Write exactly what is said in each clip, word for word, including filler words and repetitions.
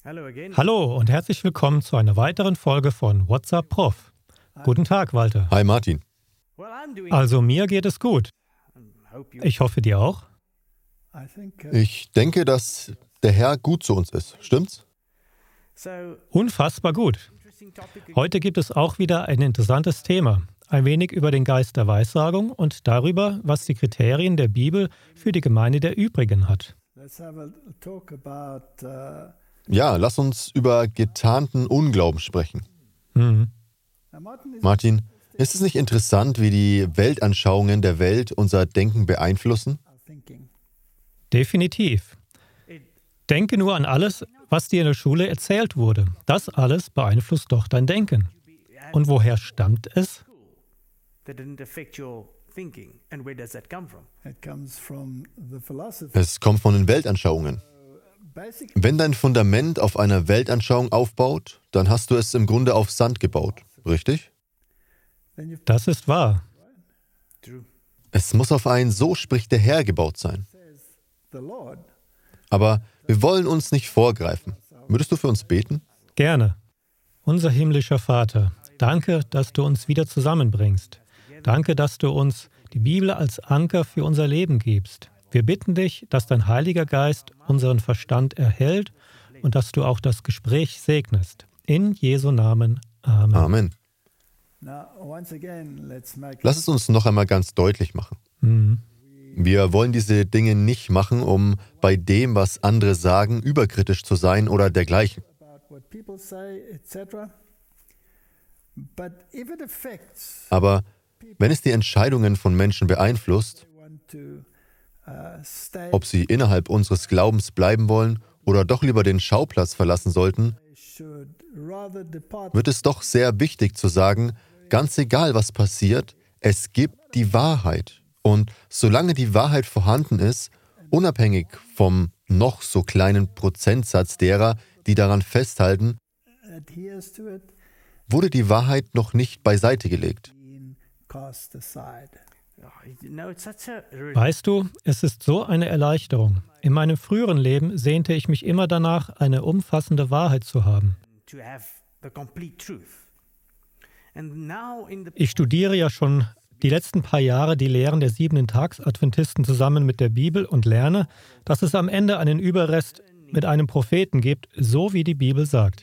Hallo und herzlich willkommen zu einer weiteren Folge von What's Up Prof. Guten Tag, Walter. Hi Martin. Also mir geht es gut. Ich hoffe dir auch. Ich denke, dass der Herr gut zu uns ist. Stimmt's? Unfassbar gut. Heute gibt es auch wieder ein interessantes Thema. Ein wenig über den Geist der Weissagung und darüber, was die Kriterien der Bibel für die Gemeinde der Übrigen hat. Ja, lass uns über getarnten Unglauben sprechen. Mhm. Martin, ist es nicht interessant, wie die Weltanschauungen der Welt unser Denken beeinflussen? Definitiv. Denke nur an alles, was dir in der Schule erzählt wurde. Das alles beeinflusst doch dein Denken. Und woher stammt es? Es kommt von den Weltanschauungen. Wenn dein Fundament auf einer Weltanschauung aufbaut, dann hast du es im Grunde auf Sand gebaut, richtig? Das ist wahr. Es muss auf ein "So spricht der Herr" gebaut sein. Aber wir wollen uns nicht vorgreifen. Würdest du für uns beten? Gerne. Unser himmlischer Vater, danke, dass du uns wieder zusammenbringst. Danke, dass du uns die Bibel als Anker für unser Leben gibst. Wir bitten dich, dass dein Heiliger Geist unseren Verstand erhält und dass du auch das Gespräch segnest. In Jesu Namen. Amen. Amen. Lass es uns noch einmal ganz deutlich machen. Mhm. Wir wollen diese Dinge nicht machen, um bei dem, was andere sagen, überkritisch zu sein oder dergleichen. Aber wenn es die Entscheidungen von Menschen beeinflusst, ob sie innerhalb unseres Glaubens bleiben wollen oder doch lieber den Schauplatz verlassen sollten, wird es doch sehr wichtig zu sagen, ganz egal was passiert, es gibt die Wahrheit. Und solange die Wahrheit vorhanden ist, unabhängig vom noch so kleinen Prozentsatz derer, die daran festhalten, wurde die Wahrheit noch nicht beiseite gelegt. Weißt du, es ist so eine Erleichterung. In meinem früheren Leben sehnte ich mich immer danach, eine umfassende Wahrheit zu haben. Ich studiere ja schon die letzten paar Jahre die Lehren der Siebenten-Tags-Adventisten zusammen mit der Bibel und lerne, dass es am Ende einen Überrest mit einem Propheten gibt, so wie die Bibel sagt.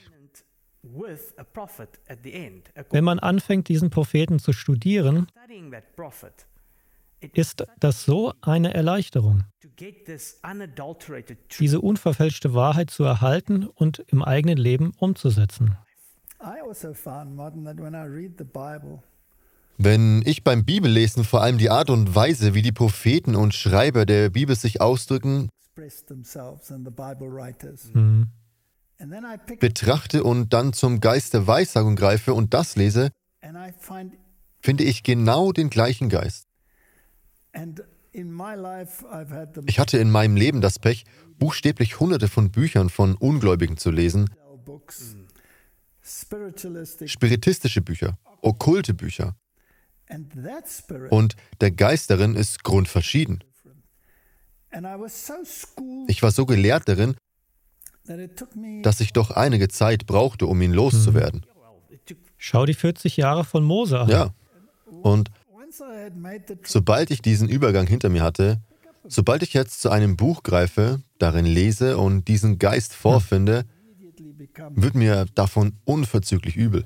Wenn man anfängt, diesen Propheten zu studieren, ist das so eine Erleichterung, diese unverfälschte Wahrheit zu erhalten und im eigenen Leben umzusetzen. Wenn ich beim Bibellesen vor allem die Art und Weise, wie die Propheten und Schreiber der Bibel sich ausdrücken, Mhm. betrachte und dann zum Geist der Weissagung greife und das lese, finde ich genau den gleichen Geist. Ich hatte in meinem Leben das Pech, buchstäblich hunderte von Büchern von Ungläubigen zu lesen, spiritistische Bücher, okkulte Bücher. Und der Geist darin ist grundverschieden. Ich war so gelehrt darin, dass ich doch einige Zeit brauchte, um ihn loszuwerden. Schau die vierzig Jahre von Mose an. Ja, und sobald ich diesen Übergang hinter mir hatte, sobald ich jetzt zu einem Buch greife, darin lese und diesen Geist vorfinde, wird mir davon unverzüglich übel.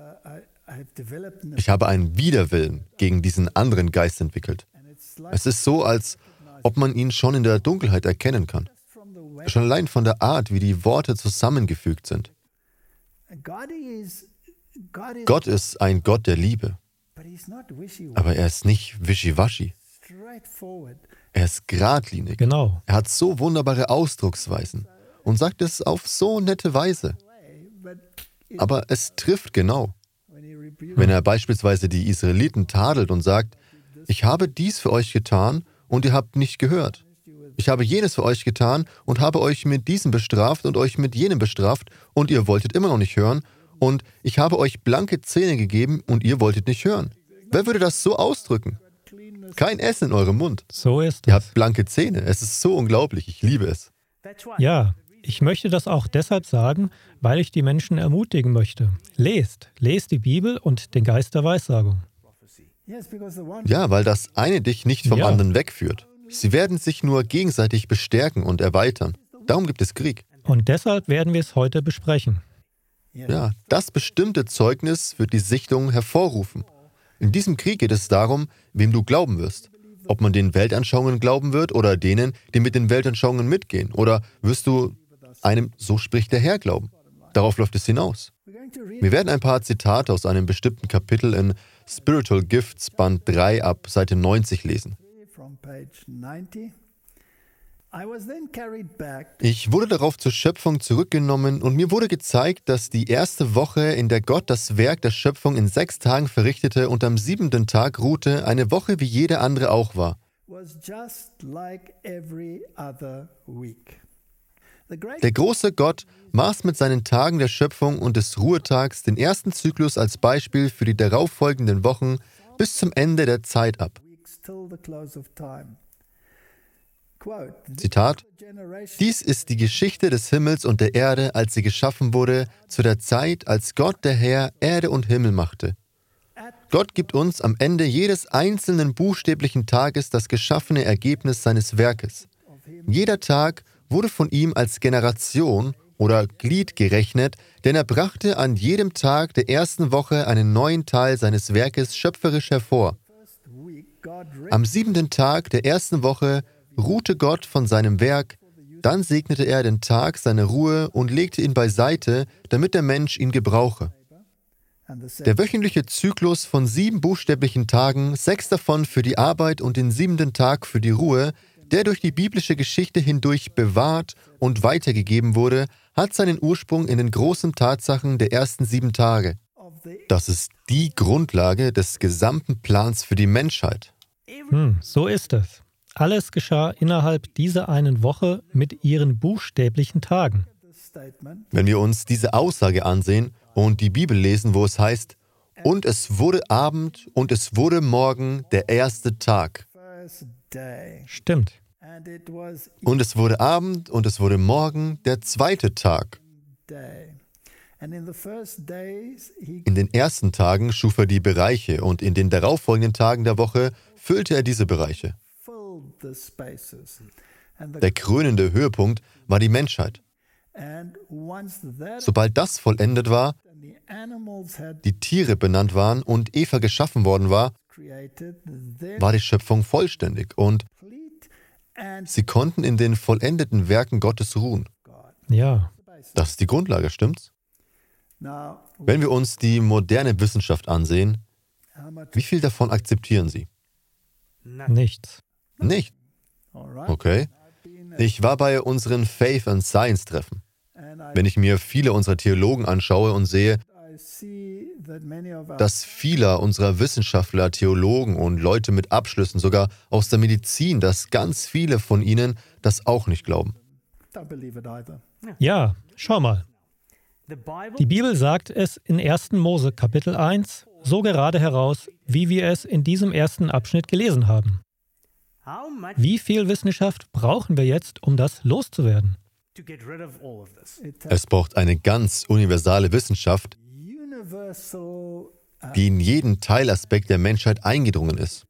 Ich habe einen Widerwillen gegen diesen anderen Geist entwickelt. Es ist so, als ob man ihn schon in der Dunkelheit erkennen kann. Schon allein von der Art, wie die Worte zusammengefügt sind. Gott ist ein Gott der Liebe, aber er ist nicht wischiwaschi. Er ist geradlinig. Genau. Er hat so wunderbare Ausdrucksweisen und sagt es auf so nette Weise. Aber es trifft genau. Wenn er beispielsweise die Israeliten tadelt und sagt, ich habe dies für euch getan und ihr habt nicht gehört. Ich habe jenes für euch getan und habe euch mit diesem bestraft und euch mit jenem bestraft und ihr wolltet immer noch nicht hören und ich habe euch blanke Zähne gegeben und ihr wolltet nicht hören. Wer würde das so ausdrücken? Kein Essen in eurem Mund. So ist Ihr es. habt blanke Zähne. Es ist so unglaublich. Ich liebe es. Ja, Ich möchte das auch deshalb sagen, weil ich die Menschen ermutigen möchte. Lest, lest die Bibel und den Geist der Weissagung. Ja, weil das eine dich nicht vom Ja. anderen wegführt. Sie werden sich nur gegenseitig bestärken und erweitern. Darum gibt es Krieg. Und deshalb werden wir es heute besprechen. Ja, das bestimmte Zeugnis wird die Sichtung hervorrufen. In diesem Krieg geht es darum, wem du glauben wirst. Ob man den Weltanschauungen glauben wird oder denen, die mit den Weltanschauungen mitgehen. Oder wirst du einem "So spricht der Herr" glauben. Darauf läuft es hinaus. Wir werden ein paar Zitate aus einem bestimmten Kapitel in Spiritual Gifts, Band drei ab Seite neunzig lesen. Ich wurde darauf zur Schöpfung zurückgenommen und mir wurde gezeigt, dass die erste Woche, in der Gott das Werk der Schöpfung in sechs Tagen verrichtete und am siebenten Tag ruhte, eine Woche wie jede andere auch war. Der große Gott maß mit seinen Tagen der Schöpfung und des Ruhetags den ersten Zyklus als Beispiel für die darauffolgenden Wochen bis zum Ende der Zeit ab. Zitat: Dies ist die Geschichte des Himmels und der Erde, als sie geschaffen wurde, zu der Zeit, als Gott der Herr Erde und Himmel machte. Gott gibt uns am Ende jedes einzelnen buchstäblichen Tages das geschaffene Ergebnis seines Werkes. Jeder Tag wurde von ihm als Generation oder Glied gerechnet, denn er brachte an jedem Tag der ersten Woche einen neuen Teil seines Werkes schöpferisch hervor. Am siebenten Tag der ersten Woche ruhte Gott von seinem Werk, dann segnete er den Tag seiner Ruhe und legte ihn beiseite, damit der Mensch ihn gebrauche. Der wöchentliche Zyklus von sieben buchstäblichen Tagen, sechs davon für die Arbeit und den siebenten Tag für die Ruhe, der durch die biblische Geschichte hindurch bewahrt und weitergegeben wurde, hat seinen Ursprung in den großen Tatsachen der ersten sieben Tage. Das ist die Grundlage des gesamten Plans für die Menschheit. Hm, so ist es. Alles geschah innerhalb dieser einen Woche mit ihren buchstäblichen Tagen. Wenn wir uns diese Aussage ansehen und die Bibel lesen, wo es heißt, und es wurde Abend und es wurde Morgen der erste Tag. Stimmt. Und es wurde Abend und es wurde Morgen der zweite Tag. In den ersten Tagen schuf er die Bereiche und in den darauffolgenden Tagen der Woche füllte er diese Bereiche. Der krönende Höhepunkt war die Menschheit. Sobald das vollendet war, die Tiere benannt waren und Eva geschaffen worden war, war die Schöpfung vollständig und sie konnten in den vollendeten Werken Gottes ruhen. Ja. Das ist die Grundlage, stimmt's? Wenn wir uns die moderne Wissenschaft ansehen, wie viel davon akzeptieren Sie? Nichts. Nicht? Okay. Ich war bei unseren Faith and Science Treffen. Wenn ich mir viele unserer Theologen anschaue und sehe, dass viele unserer Wissenschaftler, Theologen und Leute mit Abschlüssen, sogar aus der Medizin, dass ganz viele von ihnen das auch nicht glauben. Ja, schau mal. Die Bibel sagt es in ersten Mose Kapitel eins so gerade heraus, wie wir es in diesem ersten Abschnitt gelesen haben. Wie viel Wissenschaft brauchen wir jetzt, um das loszuwerden? Es braucht eine ganz universale Wissenschaft, die in jeden Teilaspekt der Menschheit eingedrungen ist.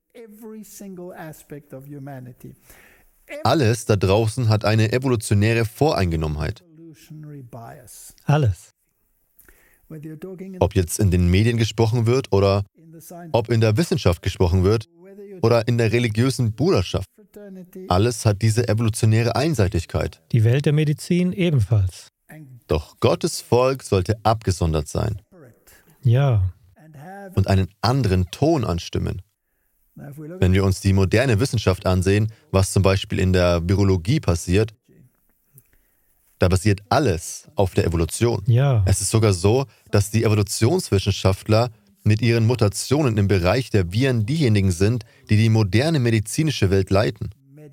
Alles da draußen hat eine evolutionäre Voreingenommenheit. Alles. Ob jetzt in den Medien gesprochen wird oder ob in der Wissenschaft gesprochen wird oder in der religiösen Bruderschaft. Alles hat diese evolutionäre Einseitigkeit. Die Welt der Medizin ebenfalls. Doch Gottes Volk sollte abgesondert sein Ja. und einen anderen Ton anstimmen. Wenn wir uns die moderne Wissenschaft ansehen, was zum Beispiel in der Virologie passiert, da basiert alles auf der Evolution. Ja. Es ist sogar so, dass die Evolutionswissenschaftler mit ihren Mutationen im Bereich der Viren diejenigen sind, die die moderne medizinische Welt leiten.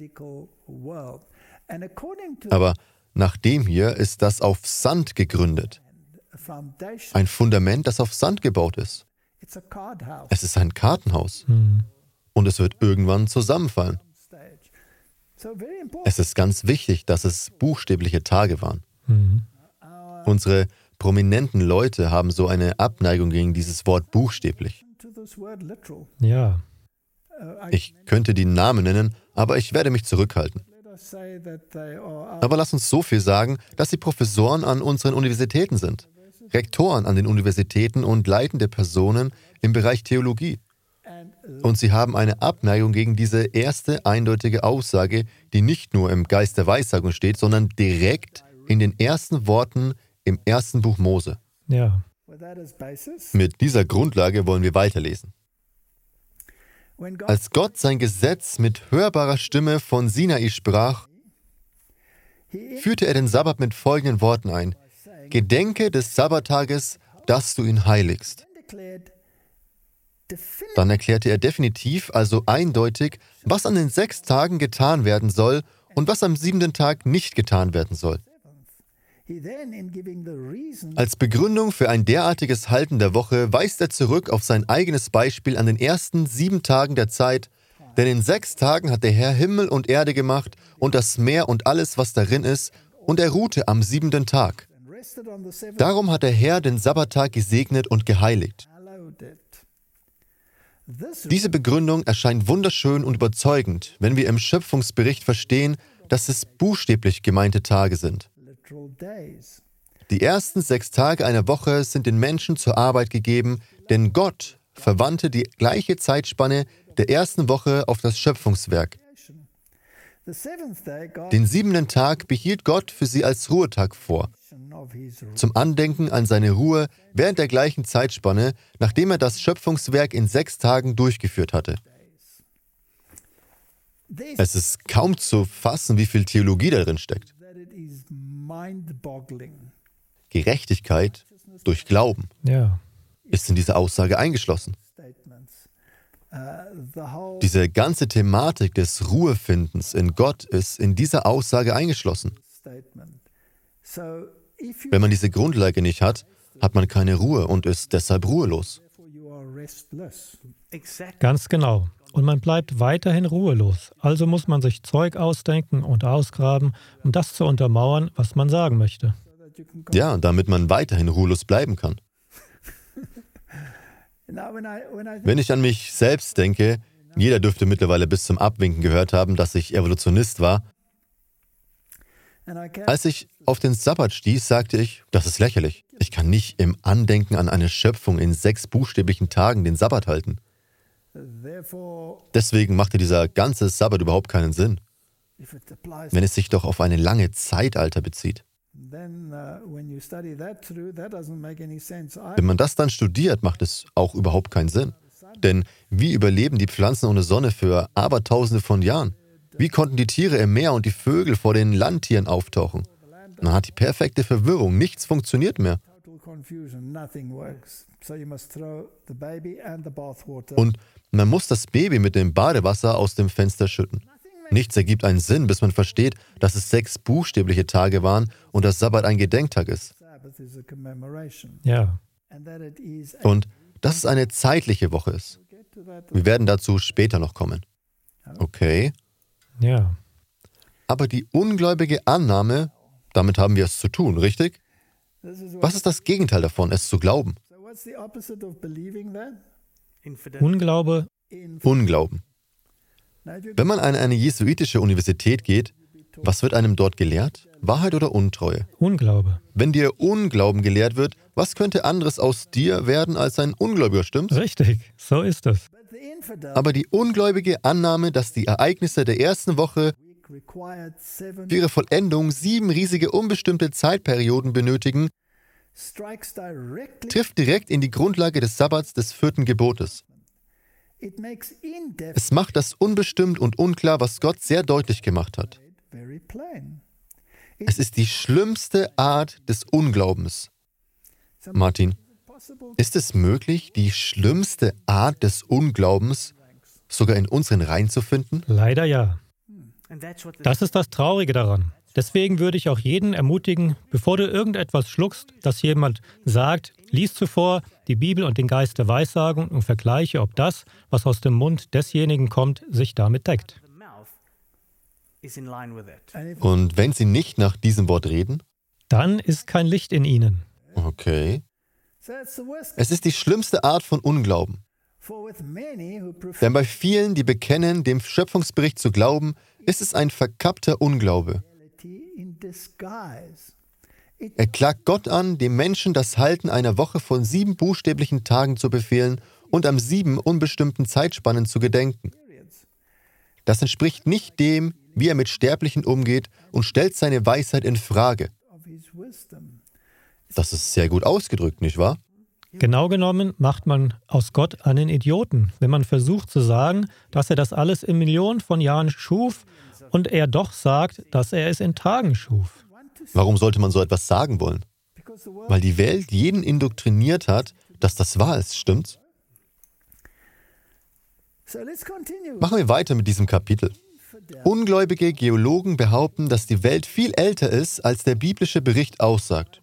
Aber nach dem hier ist das auf Sand gegründet. Ein Fundament, das auf Sand gebaut ist. Es ist ein Kartenhaus. Hm. Und es wird irgendwann zusammenfallen. Es ist ganz wichtig, dass es buchstäbliche Tage waren. Mhm. Unsere prominenten Leute haben so eine Abneigung gegen dieses Wort buchstäblich. Ja. Ich könnte die Namen nennen, aber ich werde mich zurückhalten. Aber lass uns so viel sagen, dass sie Professoren an unseren Universitäten sind, Rektoren an den Universitäten und leitende Personen im Bereich Theologie. Und sie haben eine Abneigung gegen diese erste eindeutige Aussage, die nicht nur im Geist der Weissagung steht, sondern direkt in den ersten Worten im ersten Buch Mose. Ja. Mit dieser Grundlage wollen wir weiterlesen. Als Gott sein Gesetz mit hörbarer Stimme von Sinai sprach, führte er den Sabbat mit folgenden Worten ein: Gedenke des Sabbattages, dass du ihn heiligst. Dann erklärte er definitiv, also eindeutig, was an den sechs Tagen getan werden soll und was am siebenten Tag nicht getan werden soll. Als Begründung für ein derartiges Halten der Woche weist er zurück auf sein eigenes Beispiel an den ersten sieben Tagen der Zeit, denn in sechs Tagen hat der Herr Himmel und Erde gemacht und das Meer und alles, was darin ist, und er ruhte am siebenten Tag. Darum hat der Herr den Sabbattag gesegnet und geheiligt. Diese Begründung erscheint wunderschön und überzeugend, wenn wir im Schöpfungsbericht verstehen, dass es buchstäblich gemeinte Tage sind. Die ersten sechs Tage einer Woche sind den Menschen zur Arbeit gegeben, denn Gott verwandte die gleiche Zeitspanne der ersten Woche auf das Schöpfungswerk. Den siebenten Tag behielt Gott für sie als Ruhetag vor, zum Andenken an seine Ruhe während der gleichen Zeitspanne, nachdem er das Schöpfungswerk in sechs Tagen durchgeführt hatte. Es ist kaum zu fassen, wie viel Theologie darin steckt. Gerechtigkeit durch Glauben Ja. ist in diese Aussage eingeschlossen. Diese ganze Thematik des Ruhefindens in Gott ist in dieser Aussage eingeschlossen. Wenn man diese Grundlage nicht hat, hat man keine Ruhe und ist deshalb ruhelos. Ganz genau. Und man bleibt weiterhin ruhelos. Also muss man sich Zeug ausdenken und ausgraben, um das zu untermauern, was man sagen möchte. Ja, damit man weiterhin ruhelos bleiben kann. Wenn ich an mich selbst denke, jeder dürfte mittlerweile bis zum Abwinken gehört haben, dass ich Evolutionist war. Als ich auf den Sabbat stieß, sagte ich, das ist lächerlich. Ich kann nicht im Andenken an eine Schöpfung in sechs buchstäblichen Tagen den Sabbat halten. Deswegen machte dieser ganze Sabbat überhaupt keinen Sinn, wenn es sich doch auf eine lange Zeitalter bezieht. Wenn man das dann studiert, macht es auch überhaupt keinen Sinn. Denn wie überleben die Pflanzen ohne Sonne für Abertausende von Jahren? Wie konnten die Tiere im Meer und die Vögel vor den Landtieren auftauchen? Man hat die perfekte Verwirrung, nichts funktioniert mehr. Und man muss das Baby mit dem Badewasser aus dem Fenster schütten. Nichts ergibt einen Sinn, bis man versteht, dass es sechs buchstäbliche Tage waren und das Sabbat ein Gedenktag ist. Ja. Und dass es eine zeitliche Woche ist. Wir werden dazu später noch kommen. Okay. Ja. Aber die ungläubige Annahme, damit haben wir es zu tun, richtig? Was ist das Gegenteil davon, es zu glauben? Unglaube. Unglauben. Wenn man an eine jesuitische Universität geht, was wird einem dort gelehrt? Wahrheit oder Untreue? Unglaube. Wenn dir Unglauben gelehrt wird, was könnte anderes aus dir werden als ein Ungläubiger, stimmt's? Richtig, so ist es. Aber die ungläubige Annahme, dass die Ereignisse der ersten Woche für ihre Vollendung sieben riesige unbestimmte Zeitperioden benötigen, trifft direkt in die Grundlage des Sabbats des vierten Gebotes. Es macht das unbestimmt und unklar, was Gott sehr deutlich gemacht hat. Es ist die schlimmste Art des Unglaubens. Martin, ist es möglich, die schlimmste Art des Unglaubens sogar in unseren Reihen zu finden? Leider ja. Das ist das Traurige daran. Deswegen würde ich auch jeden ermutigen, bevor du irgendetwas schluckst, dass jemand sagt, lies zuvor die Bibel und den Geist der Weissagung und vergleiche, ob das, was aus dem Mund desjenigen kommt, sich damit deckt. Und wenn sie nicht nach diesem Wort reden? dann ist kein Licht in ihnen. Okay. Es ist die schlimmste Art von Unglauben. Denn bei vielen, die bekennen, dem Schöpfungsbericht zu glauben, ist es ein verkappter Unglaube. Er klagt Gott an, dem Menschen das Halten einer Woche von sieben buchstäblichen Tagen zu befehlen und am sieben unbestimmten Zeitspannen zu gedenken. Das entspricht nicht dem, wie er mit Sterblichen umgeht, und stellt seine Weisheit in Frage. Das ist sehr gut ausgedrückt, nicht wahr? Genau genommen macht man aus Gott einen Idioten, wenn man versucht zu sagen, dass er das alles in Millionen von Jahren schuf und er doch sagt, dass er es in Tagen schuf. Warum sollte man so etwas sagen wollen? Weil die Welt jeden indoktriniert hat, dass das wahr ist, stimmt's? Machen wir weiter mit diesem Kapitel. Ungläubige Geologen behaupten, dass die Welt viel älter ist, als der biblische Bericht aussagt.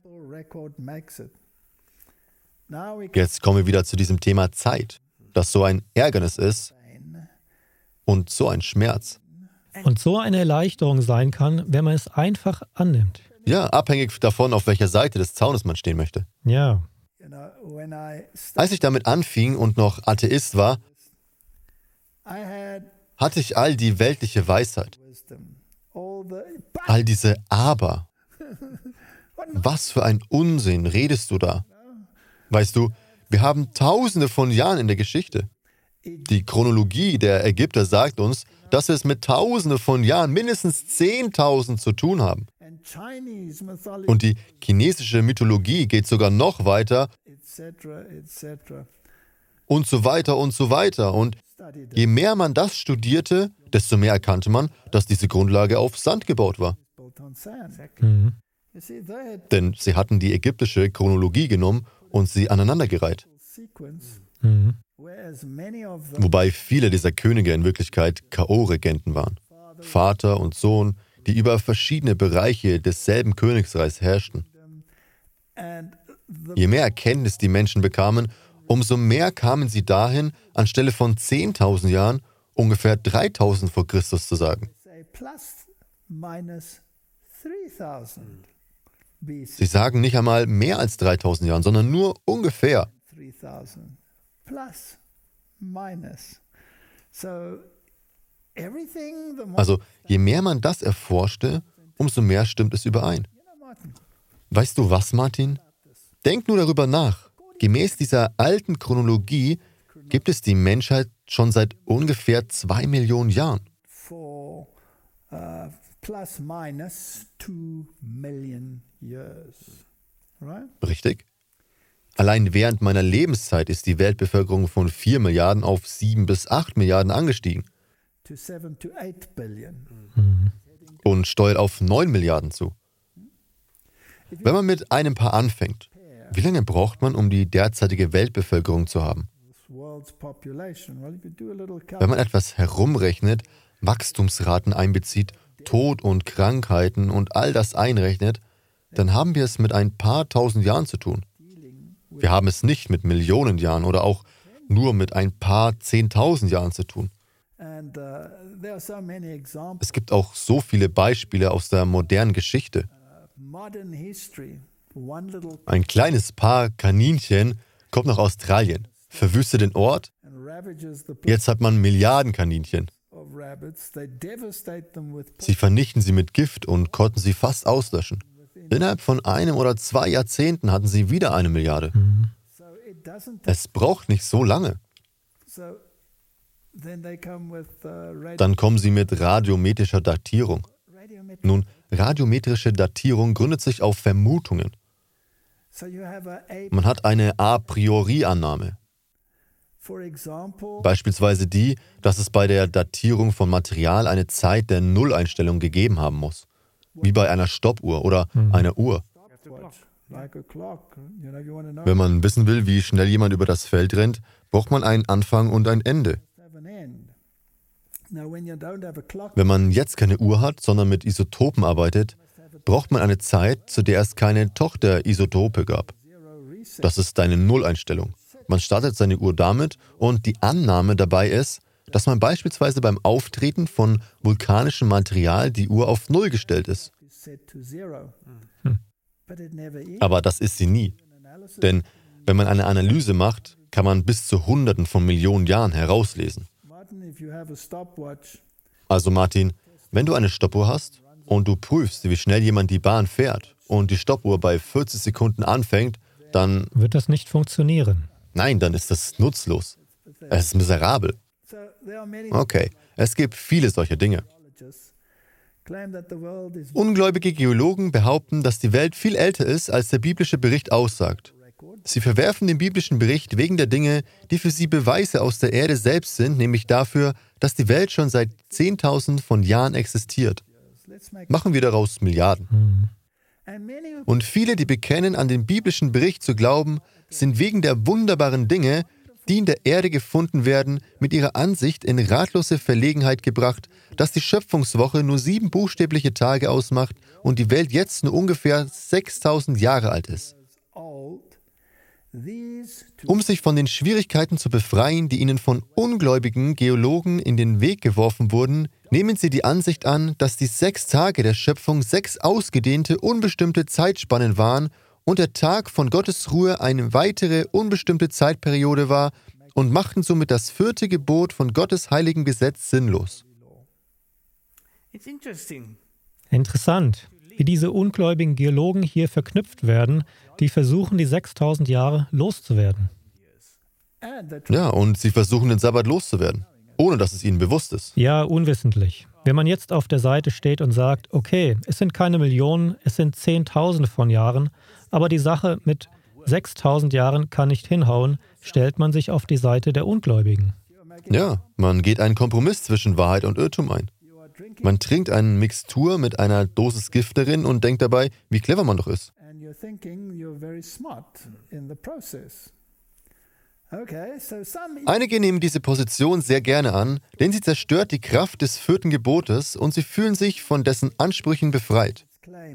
Jetzt kommen wir wieder zu diesem Thema Zeit, das so ein Ärgernis ist und so ein Schmerz. Und so eine Erleichterung sein kann, wenn man es einfach annimmt. Ja, abhängig davon, auf welcher Seite des Zaunes man stehen möchte. Ja. Als ich damit anfing und noch Atheist war, hatte ich all die weltliche Weisheit. All diese Aber. Was für ein Unsinn redest du da? Weißt du, wir haben Tausende von Jahren in der Geschichte. Die Chronologie der Ägypter sagt uns, dass wir es mit Tausenden von Jahren, mindestens zehntausend zu tun haben. Und die chinesische Mythologie geht sogar noch weiter und so weiter und so weiter. Und je mehr man das studierte, desto mehr erkannte man, dass diese Grundlage auf Sand gebaut war. Mhm. Denn sie hatten die ägyptische Chronologie genommen und sie aneinandergereiht. Mhm. Wobei viele dieser Könige in Wirklichkeit K O-Regenten waren. Vater und Sohn, die über verschiedene Bereiche desselben Königsreichs herrschten. Je mehr Erkenntnis die Menschen bekamen, umso mehr kamen sie dahin, anstelle von zehntausend Jahren ungefähr dreitausend vor Christus zu sagen. Sie sagen nicht einmal mehr als dreitausend Jahren, sondern nur ungefähr. Also, je mehr man das erforschte, umso mehr stimmt es überein. Weißt du was, Martin? Denk nur darüber nach. Gemäß dieser alten Chronologie gibt es die Menschheit schon seit ungefähr zwei Millionen Jahren. Richtig? Allein während meiner Lebenszeit ist die Weltbevölkerung von vier Milliarden auf sieben bis acht Milliarden angestiegen. Mhm. Und steuert auf neun Milliarden zu. Wenn man mit einem Paar anfängt, wie lange braucht man, um die derzeitige Weltbevölkerung zu haben? Wenn man etwas herumrechnet, Wachstumsraten einbezieht, Tod und Krankheiten und all das einrechnet, dann haben wir es mit ein paar tausend Jahren zu tun. Wir haben es nicht mit Millionen Jahren oder auch nur mit ein paar zehntausend Jahren zu tun. Es gibt auch so viele Beispiele aus der modernen Geschichte. Ein kleines Paar Kaninchen kommt nach Australien, verwüstet den Ort. Jetzt hat man Milliarden Kaninchen. Sie vernichten sie mit Gift und konnten sie fast auslöschen. Innerhalb von einem oder zwei Jahrzehnten hatten sie wieder eine Milliarde. Mhm. Es braucht nicht so lange. Dann kommen sie mit radiometrischer Datierung. Nun, radiometrische Datierung gründet sich auf Vermutungen. Man hat eine A-priori-Annahme. Beispielsweise die, dass es bei der Datierung von Material eine Zeit der Nulleinstellung gegeben haben muss. Wie bei einer Stoppuhr oder Mhm. einer Uhr. Wenn man wissen will, wie schnell jemand über das Feld rennt, braucht man einen Anfang und ein Ende. Wenn man jetzt keine Uhr hat, sondern mit Isotopen arbeitet, braucht man eine Zeit, zu der es keine Tochter-Isotope gab. Das ist eine Nulleinstellung. Man startet seine Uhr damit und die Annahme dabei ist, dass man beispielsweise beim Auftreten von vulkanischem Material die Uhr auf Null gestellt ist. Hm. Aber das ist sie nie. Denn wenn man eine Analyse macht, kann man bis zu Hunderten von Millionen Jahren herauslesen. Also Martin, wenn du eine Stoppuhr hast und du prüfst, wie schnell jemand die Bahn fährt und die Stoppuhr bei vierzig Sekunden anfängt, dann wird das nicht funktionieren. Nein, dann ist das nutzlos. Es ist miserabel. Okay, es gibt viele solche Dinge. Ungläubige Geologen behaupten, dass die Welt viel älter ist, als der biblische Bericht aussagt. Sie verwerfen den biblischen Bericht wegen der Dinge, die für sie Beweise aus der Erde selbst sind, nämlich dafür, dass die Welt schon seit zehntausend von Jahren existiert. Machen wir daraus Milliarden. Mhm. Und viele, die bekennen, an den biblischen Bericht zu glauben, sind wegen der wunderbaren Dinge, die in der Erde gefunden werden, mit ihrer Ansicht in ratlose Verlegenheit gebracht, dass die Schöpfungswoche nur sieben buchstäbliche Tage ausmacht und die Welt jetzt nur ungefähr sechstausend Jahre alt ist. Um sich von den Schwierigkeiten zu befreien, die ihnen von ungläubigen Geologen in den Weg geworfen wurden, nehmen sie die Ansicht an, dass die sechs Tage der Schöpfung sechs ausgedehnte, unbestimmte Zeitspannen waren und der Tag von Gottes Ruhe eine weitere, unbestimmte Zeitperiode war und machten somit das vierte Gebot von Gottes heiligem Gesetz sinnlos. Interessant, wie diese ungläubigen Geologen hier verknüpft werden, die versuchen, die sechstausend Jahre loszuwerden. Ja, und sie versuchen, den Sabbat loszuwerden, ohne dass es ihnen bewusst ist. Ja, unwissentlich. Wenn man jetzt auf der Seite steht und sagt, okay, es sind keine Millionen, es sind Zehntausende von Jahren, aber die Sache mit sechstausend Jahren kann nicht hinhauen, stellt man sich auf die Seite der Ungläubigen. Ja, man geht einen Kompromiss zwischen Wahrheit und Irrtum ein. Man trinkt eine Mixtur mit einer Dosis Gift darin und denkt dabei, wie clever man doch ist. Einige nehmen diese Position sehr gerne an, denn sie zerstört die Kraft des vierten Gebotes und sie fühlen sich von dessen Ansprüchen befreit.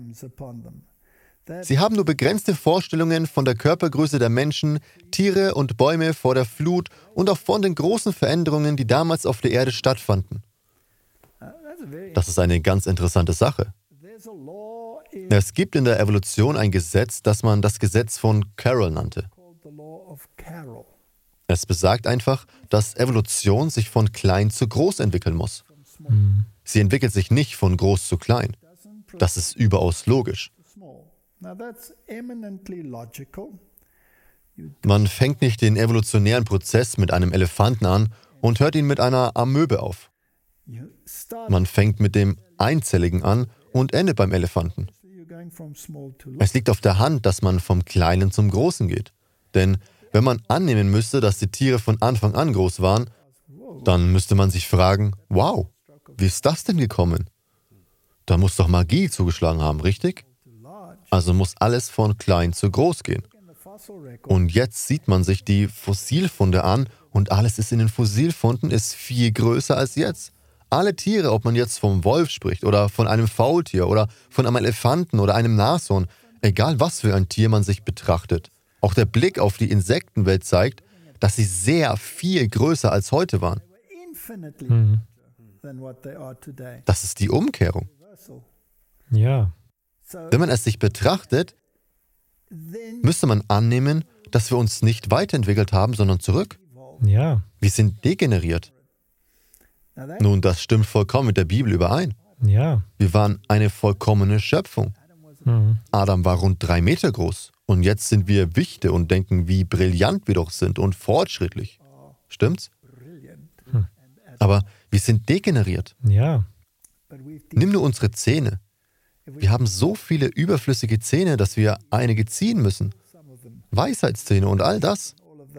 Sie haben nur begrenzte Vorstellungen von der Körpergröße der Menschen, Tiere und Bäume vor der Flut und auch von den großen Veränderungen, die damals auf der Erde stattfanden. Das ist eine ganz interessante Sache. Es gibt in der Evolution ein Gesetz, das man das Gesetz von Carroll nannte. Es besagt einfach, dass Evolution sich von klein zu groß entwickeln muss. Mhm. Sie entwickelt sich nicht von groß zu klein. Das ist überaus logisch. Man fängt nicht den evolutionären Prozess mit einem Elefanten an und hört ihn mit einer Amöbe auf. Man fängt mit dem Einzelligen an und endet beim Elefanten. Es liegt auf der Hand, dass man vom Kleinen zum Großen geht. Denn wenn man annehmen müsste, dass die Tiere von Anfang an groß waren, dann müsste man sich fragen, wow, wie ist das denn gekommen? Da muss doch Magie zugeschlagen haben, richtig? Also muss alles von klein zu groß gehen. Und jetzt sieht man sich die Fossilfunde an und alles ist in den Fossilfunden ist viel größer als jetzt. Alle Tiere, ob man jetzt vom Wolf spricht oder von einem Faultier oder von einem Elefanten oder einem Nashorn, egal was für ein Tier man sich betrachtet, auch der Blick auf die Insektenwelt zeigt, dass sie sehr viel größer als heute waren. Mhm. Das ist die Umkehrung. Ja. Wenn man es sich betrachtet, müsste man annehmen, dass wir uns nicht weiterentwickelt haben, sondern zurück. Ja. Wir sind degeneriert. Nun, das stimmt vollkommen mit der Bibel überein. Ja. Wir waren eine vollkommene Schöpfung. Mhm. Adam war rund drei Meter groß und jetzt sind wir Wichte und denken, wie brillant wir doch sind und fortschrittlich. Stimmt's? Hm. Aber wir sind degeneriert. Ja. Nimm nur unsere Zähne. Wir haben so viele überflüssige Zähne, dass wir einige ziehen müssen. Weisheitszähne und all das.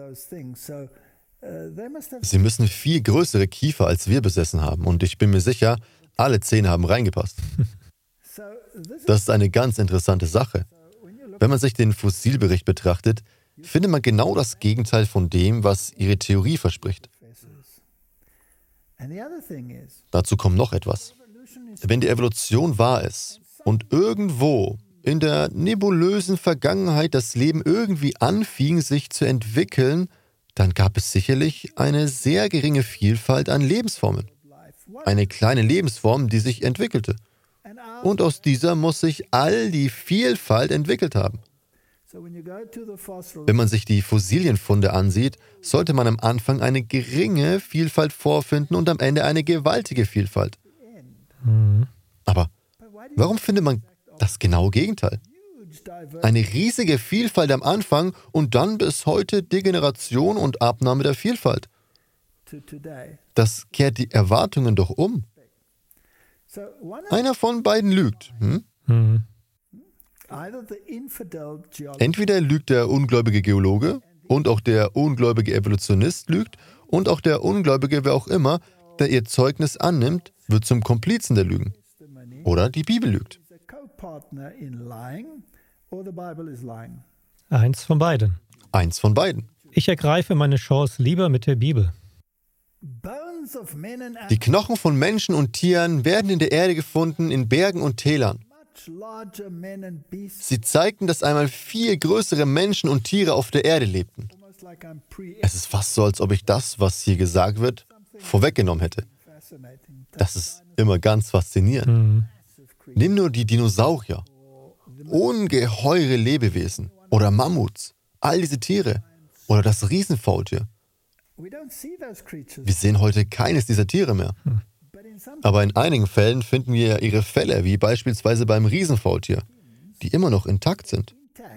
Sie müssen viel größere Kiefer, als wir besessen haben. Und ich bin mir sicher, alle Zähne haben reingepasst. Das ist eine ganz interessante Sache. Wenn man sich den Fossilbericht betrachtet, findet man genau das Gegenteil von dem, was ihre Theorie verspricht. Dazu kommt noch etwas. Wenn die Evolution wahr ist und irgendwo in der nebulösen Vergangenheit das Leben irgendwie anfing, sich zu entwickeln, dann gab es sicherlich eine sehr geringe Vielfalt an Lebensformen. Eine kleine Lebensform, die sich entwickelte. und aus dieser muss sich all die Vielfalt entwickelt haben. Wenn man sich die Fossilienfunde ansieht, sollte man am Anfang eine geringe Vielfalt vorfinden und am Ende eine gewaltige Vielfalt. Mhm. Aber warum findet man das genaue Gegenteil? Eine riesige Vielfalt am Anfang und dann bis heute Degeneration und Abnahme der Vielfalt. Das kehrt die Erwartungen doch um. Einer von beiden lügt. Hm? Mhm. Entweder lügt der ungläubige Geologe und auch der ungläubige Evolutionist lügt und auch der ungläubige, wer auch immer, der ihr Zeugnis annimmt, wird zum Komplizen der Lügen. Oder die Bibel lügt. Eins von beiden. Eins von beiden. Ich ergreife meine Chance lieber mit der Bibel. Die Knochen von Menschen und Tieren werden in der Erde gefunden, in Bergen und Tälern. Sie zeigten, dass einmal viel größere Menschen und Tiere auf der Erde lebten. Es ist fast so, als ob ich das, was hier gesagt wird, vorweggenommen hätte. Das ist immer ganz faszinierend. Mhm. Nimm nur die Dinosaurier, ungeheure Lebewesen oder Mammuts, all diese Tiere oder das Riesenfaultier. Wir sehen heute keines dieser Tiere mehr. Aber in einigen Fällen finden wir ihre Felle, wie beispielsweise beim Riesenfaultier, die immer noch intakt sind.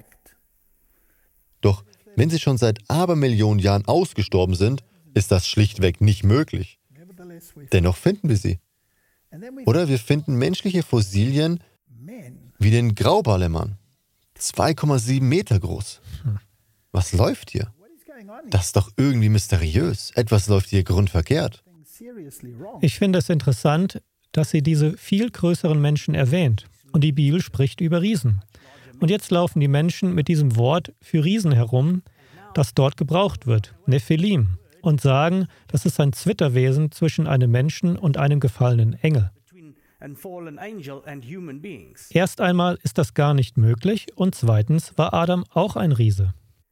Doch wenn sie schon seit Abermillionen Jahren ausgestorben sind, ist das schlichtweg nicht möglich. Dennoch finden wir sie. Oder wir finden menschliche Fossilien wie den Grauballermann, zwei Komma sieben Meter groß. Was läuft hier? Das ist doch irgendwie mysteriös. Etwas läuft hier grundverkehrt. Ich finde es interessant, dass sie diese viel größeren Menschen erwähnt. Und die Bibel spricht über Riesen. Und jetzt laufen die Menschen mit diesem Wort für Riesen herum, das dort gebraucht wird, Nephilim, und sagen, das ist ein Zwitterwesen zwischen einem Menschen und einem gefallenen Engel. Erst einmal ist das gar nicht möglich und zweitens war Adam auch ein Riese.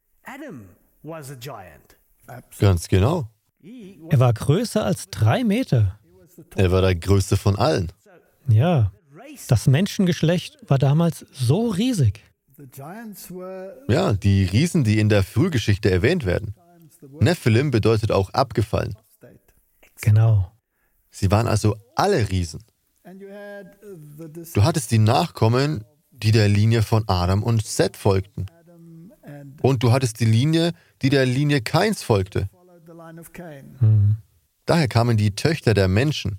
Ganz genau. Er war größer als drei Meter. Er war der größte von allen. Ja, das Menschengeschlecht war damals so riesig. Ja, die Riesen, die in der Frühgeschichte erwähnt werden. Nephilim bedeutet auch abgefallen. Genau. Sie waren also alle Riesen. Du hattest die Nachkommen, die der Linie von Adam und Seth folgten. Und du hattest die Linie, die der Linie Kains folgte. Hm. Daher kamen die Töchter der Menschen.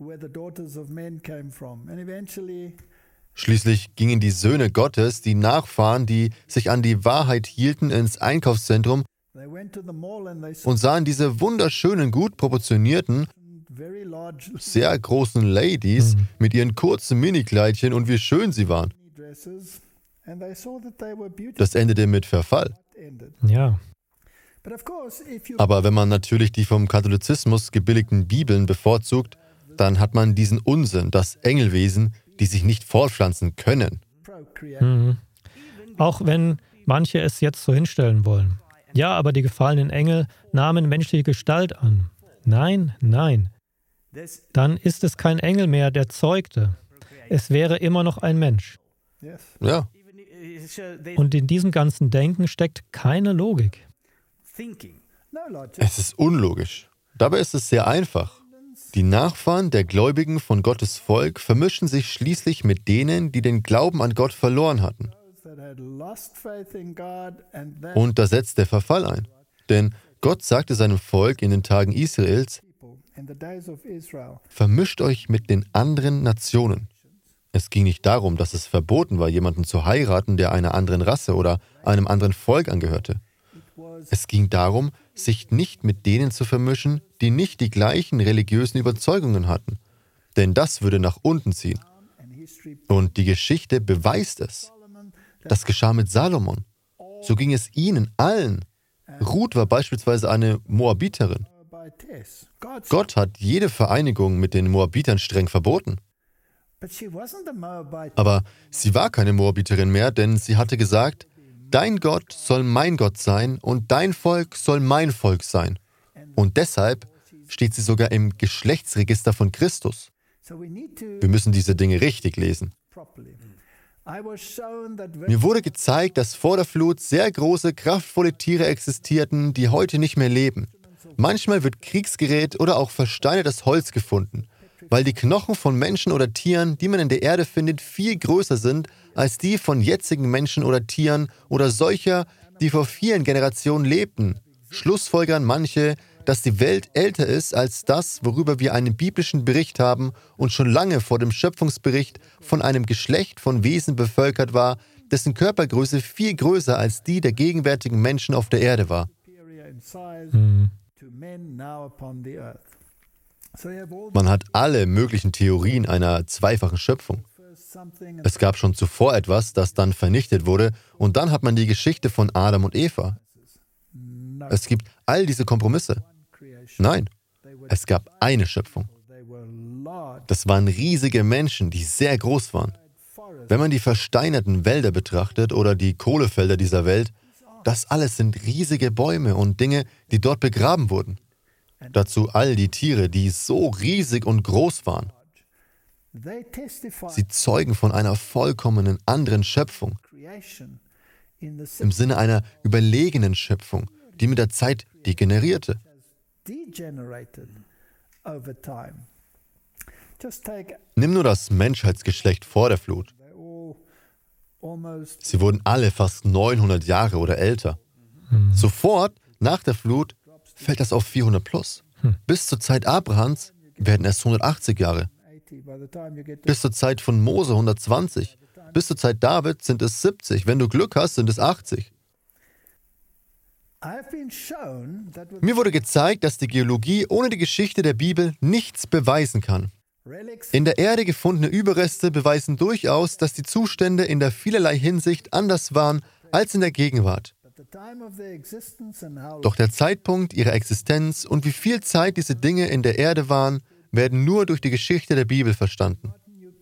Schließlich gingen die Söhne Gottes, die Nachfahren, die sich an die Wahrheit hielten, ins Einkaufszentrum und sahen diese wunderschönen, gut proportionierten, sehr großen Ladies Mhm. mit ihren kurzen Minikleidchen und wie schön sie waren. Das endete mit Verfall. Ja. Aber wenn man natürlich die vom Katholizismus gebilligten Bibeln bevorzugt, dann hat man diesen Unsinn, das Engelwesen, die sich nicht fortpflanzen können. Mhm. Auch wenn manche es jetzt so hinstellen wollen. Ja, aber die gefallenen Engel nahmen menschliche Gestalt an. Nein, nein. Dann ist es kein Engel mehr, der zeugte. Es wäre immer noch ein Mensch. Ja, Und in diesem ganzen Denken steckt keine Logik. es ist unlogisch. Dabei ist es sehr einfach. Die Nachfahren der Gläubigen von Gottes Volk vermischen sich schließlich mit denen, die den Glauben an Gott verloren hatten. Und da setzt der Verfall ein. Denn Gott sagte seinem Volk in den Tagen Israels, vermischt euch mit den anderen Nationen. Es ging nicht darum, dass es verboten war, jemanden zu heiraten, der einer anderen Rasse oder einem anderen Volk angehörte. Es ging darum, sich nicht mit denen zu vermischen, die nicht die gleichen religiösen Überzeugungen hatten. Denn das würde nach unten ziehen. Und die Geschichte beweist es. Das geschah mit Salomon. So ging es ihnen allen. Ruth war beispielsweise eine Moabiterin. Gott hat jede Vereinigung mit den Moabitern streng verboten. Aber sie war keine Moabiterin mehr, denn sie hatte gesagt, dein Gott soll mein Gott sein und dein Volk soll mein Volk sein. Und deshalb steht sie sogar im Geschlechtsregister von Christus. Wir müssen diese Dinge richtig lesen. Mir wurde gezeigt, dass vor der Flut sehr große, kraftvolle Tiere existierten, die heute nicht mehr leben. Manchmal wird Kriegsgerät oder auch versteinertes Holz gefunden, weil die Knochen von Menschen oder Tieren, die man in der Erde findet, viel größer sind als die von jetzigen Menschen oder Tieren oder solcher, die vor vielen Generationen lebten. Schlussfolgern manche, dass die Welt älter ist als das, worüber wir einen biblischen Bericht haben und schon lange vor dem Schöpfungsbericht von einem Geschlecht von Wesen bevölkert war, dessen Körpergröße viel größer als die der gegenwärtigen Menschen auf der Erde war. Mhm. Man hat alle möglichen Theorien einer zweifachen Schöpfung. Es gab schon zuvor etwas, das dann vernichtet wurde, und dann hat man die Geschichte von Adam und Eva. Es gibt all diese Kompromisse. Nein, es gab eine Schöpfung. Das waren riesige Menschen, die sehr groß waren. Wenn man die versteinerten Wälder betrachtet oder die Kohlefelder dieser Welt, das alles sind riesige Bäume und Dinge, die dort begraben wurden. Dazu all die Tiere, die so riesig und groß waren. Sie zeugen von einer vollkommenen anderen Schöpfung, im Sinne einer überlegenen Schöpfung, die mit der Zeit degenerierte. Nimm nur das Menschheitsgeschlecht vor der Flut. Sie wurden alle fast neunhundert Jahre oder älter. Mhm. Sofort, nach der Flut, fällt das auf vierhundert plus. Hm. Bis zur Zeit Abrahams werden es hundertachtzig Jahre. Bis zur Zeit von Mose hundertzwanzig. Bis zur Zeit David sind es siebzig. Wenn du Glück hast, sind es achtzig. Mir wurde gezeigt, dass die Geologie ohne die Geschichte der Bibel nichts beweisen kann. In der Erde gefundene Überreste beweisen durchaus, dass die Zustände in der vielerlei Hinsicht anders waren als in der Gegenwart. Doch der Zeitpunkt ihrer Existenz und wie viel Zeit diese Dinge in der Erde waren, werden nur durch die Geschichte der Bibel verstanden.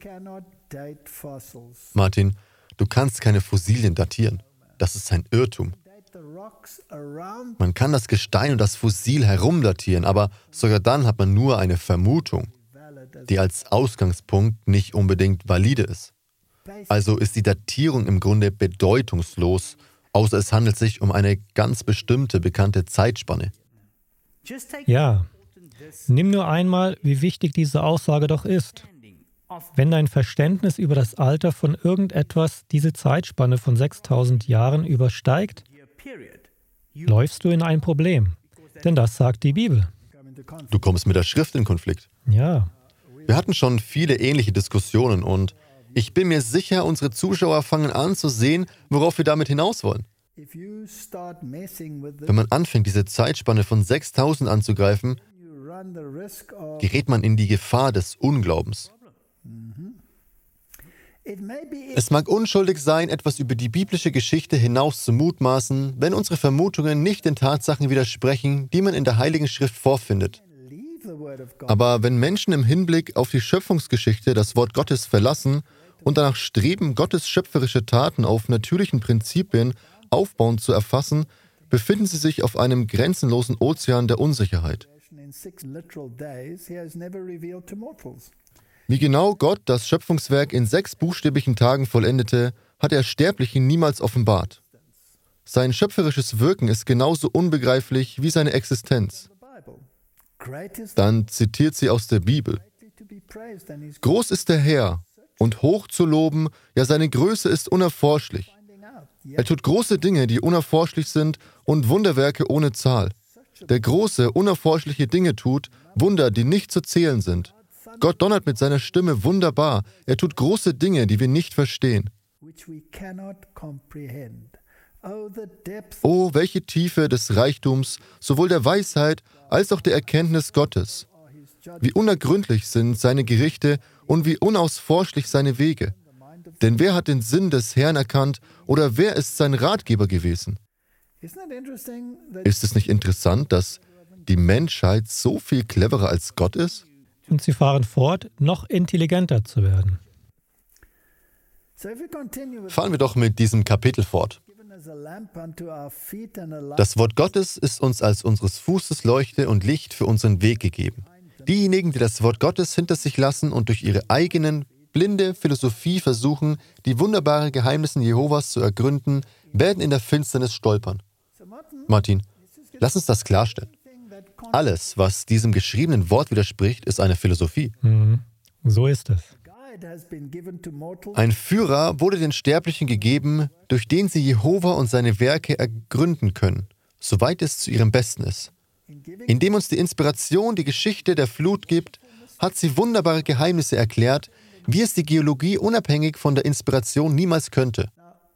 Martin, du kannst keine Fossilien datieren. Das ist ein Irrtum. Man kann das Gestein und das Fossil herumdatieren, aber sogar dann hat man nur eine Vermutung, die als Ausgangspunkt nicht unbedingt valide ist. Also ist die Datierung im Grunde bedeutungslos, außer es handelt sich um eine ganz bestimmte, bekannte Zeitspanne. Ja, nimm nur einmal, wie wichtig diese Aussage doch ist. Wenn dein Verständnis über das Alter von irgendetwas diese Zeitspanne von sechstausend Jahren übersteigt, läufst du in ein Problem. Denn das sagt die Bibel. Du kommst mit der Schrift in Konflikt. Ja. Wir hatten schon viele ähnliche Diskussionen und ich bin mir sicher, unsere Zuschauer fangen an zu sehen, worauf wir damit hinaus wollen. Wenn man anfängt, diese Zeitspanne von sechstausend anzugreifen, gerät man in die Gefahr des Unglaubens. Es mag unschuldig sein, etwas über die biblische Geschichte hinaus zu mutmaßen, wenn unsere Vermutungen nicht den Tatsachen widersprechen, die man in der Heiligen Schrift vorfindet. Aber wenn Menschen im Hinblick auf die Schöpfungsgeschichte das Wort Gottes verlassen und danach streben, Gottes schöpferische Taten auf natürlichen Prinzipien aufbauend zu erfassen, befinden sie sich auf einem grenzenlosen Ozean der Unsicherheit. Wie genau Gott das Schöpfungswerk in sechs buchstäblichen Tagen vollendete, hat er Sterblichen niemals offenbart. Sein schöpferisches Wirken ist genauso unbegreiflich wie seine Existenz. Dann zitiert sie aus der Bibel. Groß ist der Herr und hoch zu loben, ja seine Größe ist unerforschlich. Er tut große Dinge, die unerforschlich sind und Wunderwerke ohne Zahl. Der große, unerforschliche Dinge tut, Wunder, die nicht zu zählen sind. Gott donnert mit seiner Stimme wunderbar. Er tut große Dinge, die wir nicht verstehen. Oh, welche Tiefe des Reichtums, sowohl der Weisheit als auch der Erkenntnis Gottes. Wie unergründlich sind seine Gerichte und wie unausforschlich seine Wege. Denn wer hat den Sinn des Herrn erkannt oder wer ist sein Ratgeber gewesen? Ist es nicht interessant, dass die Menschheit so viel cleverer als Gott ist? Und sie fahren fort, noch intelligenter zu werden. Fahren wir doch mit diesem Kapitel fort. Das Wort Gottes ist uns als unseres Fußes Leuchte und Licht für unseren Weg gegeben. Diejenigen, die das Wort Gottes hinter sich lassen und durch ihre eigenen blinde Philosophie versuchen, die wunderbaren Geheimnisse Jehovas zu ergründen, werden in der Finsternis stolpern. Martin, lass uns das klarstellen. Alles, was diesem geschriebenen Wort widerspricht, ist eine Philosophie. Mhm. So ist es. Ein Führer wurde den Sterblichen gegeben, durch den sie Jehova und seine Werke ergründen können, soweit es zu ihrem Besten ist. Indem uns die Inspiration die Geschichte der Flut gibt, hat sie wunderbare Geheimnisse erklärt, wie es die Geologie unabhängig von der Inspiration niemals könnte.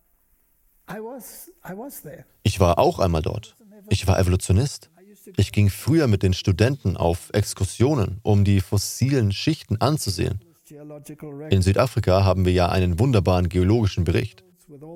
Ich war auch einmal dort. Ich war Evolutionist. Ich ging früher mit den Studenten auf Exkursionen, um die fossilen Schichten anzusehen. In Südafrika haben wir ja einen wunderbaren geologischen Bericht.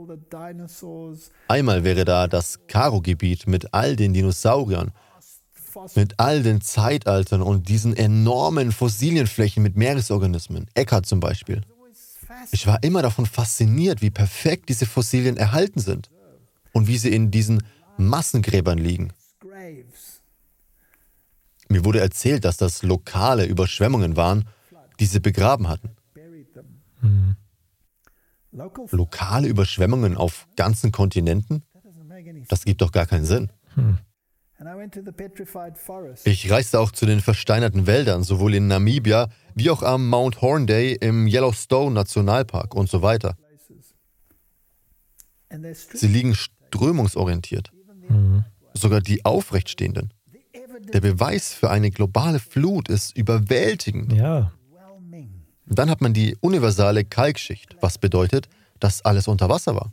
Einmal wäre da das Karo-Gebiet mit all den Dinosauriern, mit all den Zeitaltern und diesen enormen Fossilienflächen mit Meeresorganismen, Äcker zum Beispiel. Ich war immer davon fasziniert, wie perfekt diese Fossilien erhalten sind und wie sie in diesen Massengräbern liegen. Mir wurde erzählt, dass das lokale Überschwemmungen waren, die sie begraben hatten. Mhm. Lokale Überschwemmungen auf ganzen Kontinenten? Das gibt doch gar keinen Sinn. Mhm. Ich reiste auch zu den versteinerten Wäldern, sowohl in Namibia wie auch am Mount Hornday im Yellowstone Nationalpark und so weiter. Sie liegen strömungsorientiert, Mhm. sogar die Aufrechtstehenden. Der Beweis für eine globale Flut ist überwältigend. Ja, Dann hat man die universale Kalkschicht, was bedeutet, dass alles unter Wasser war.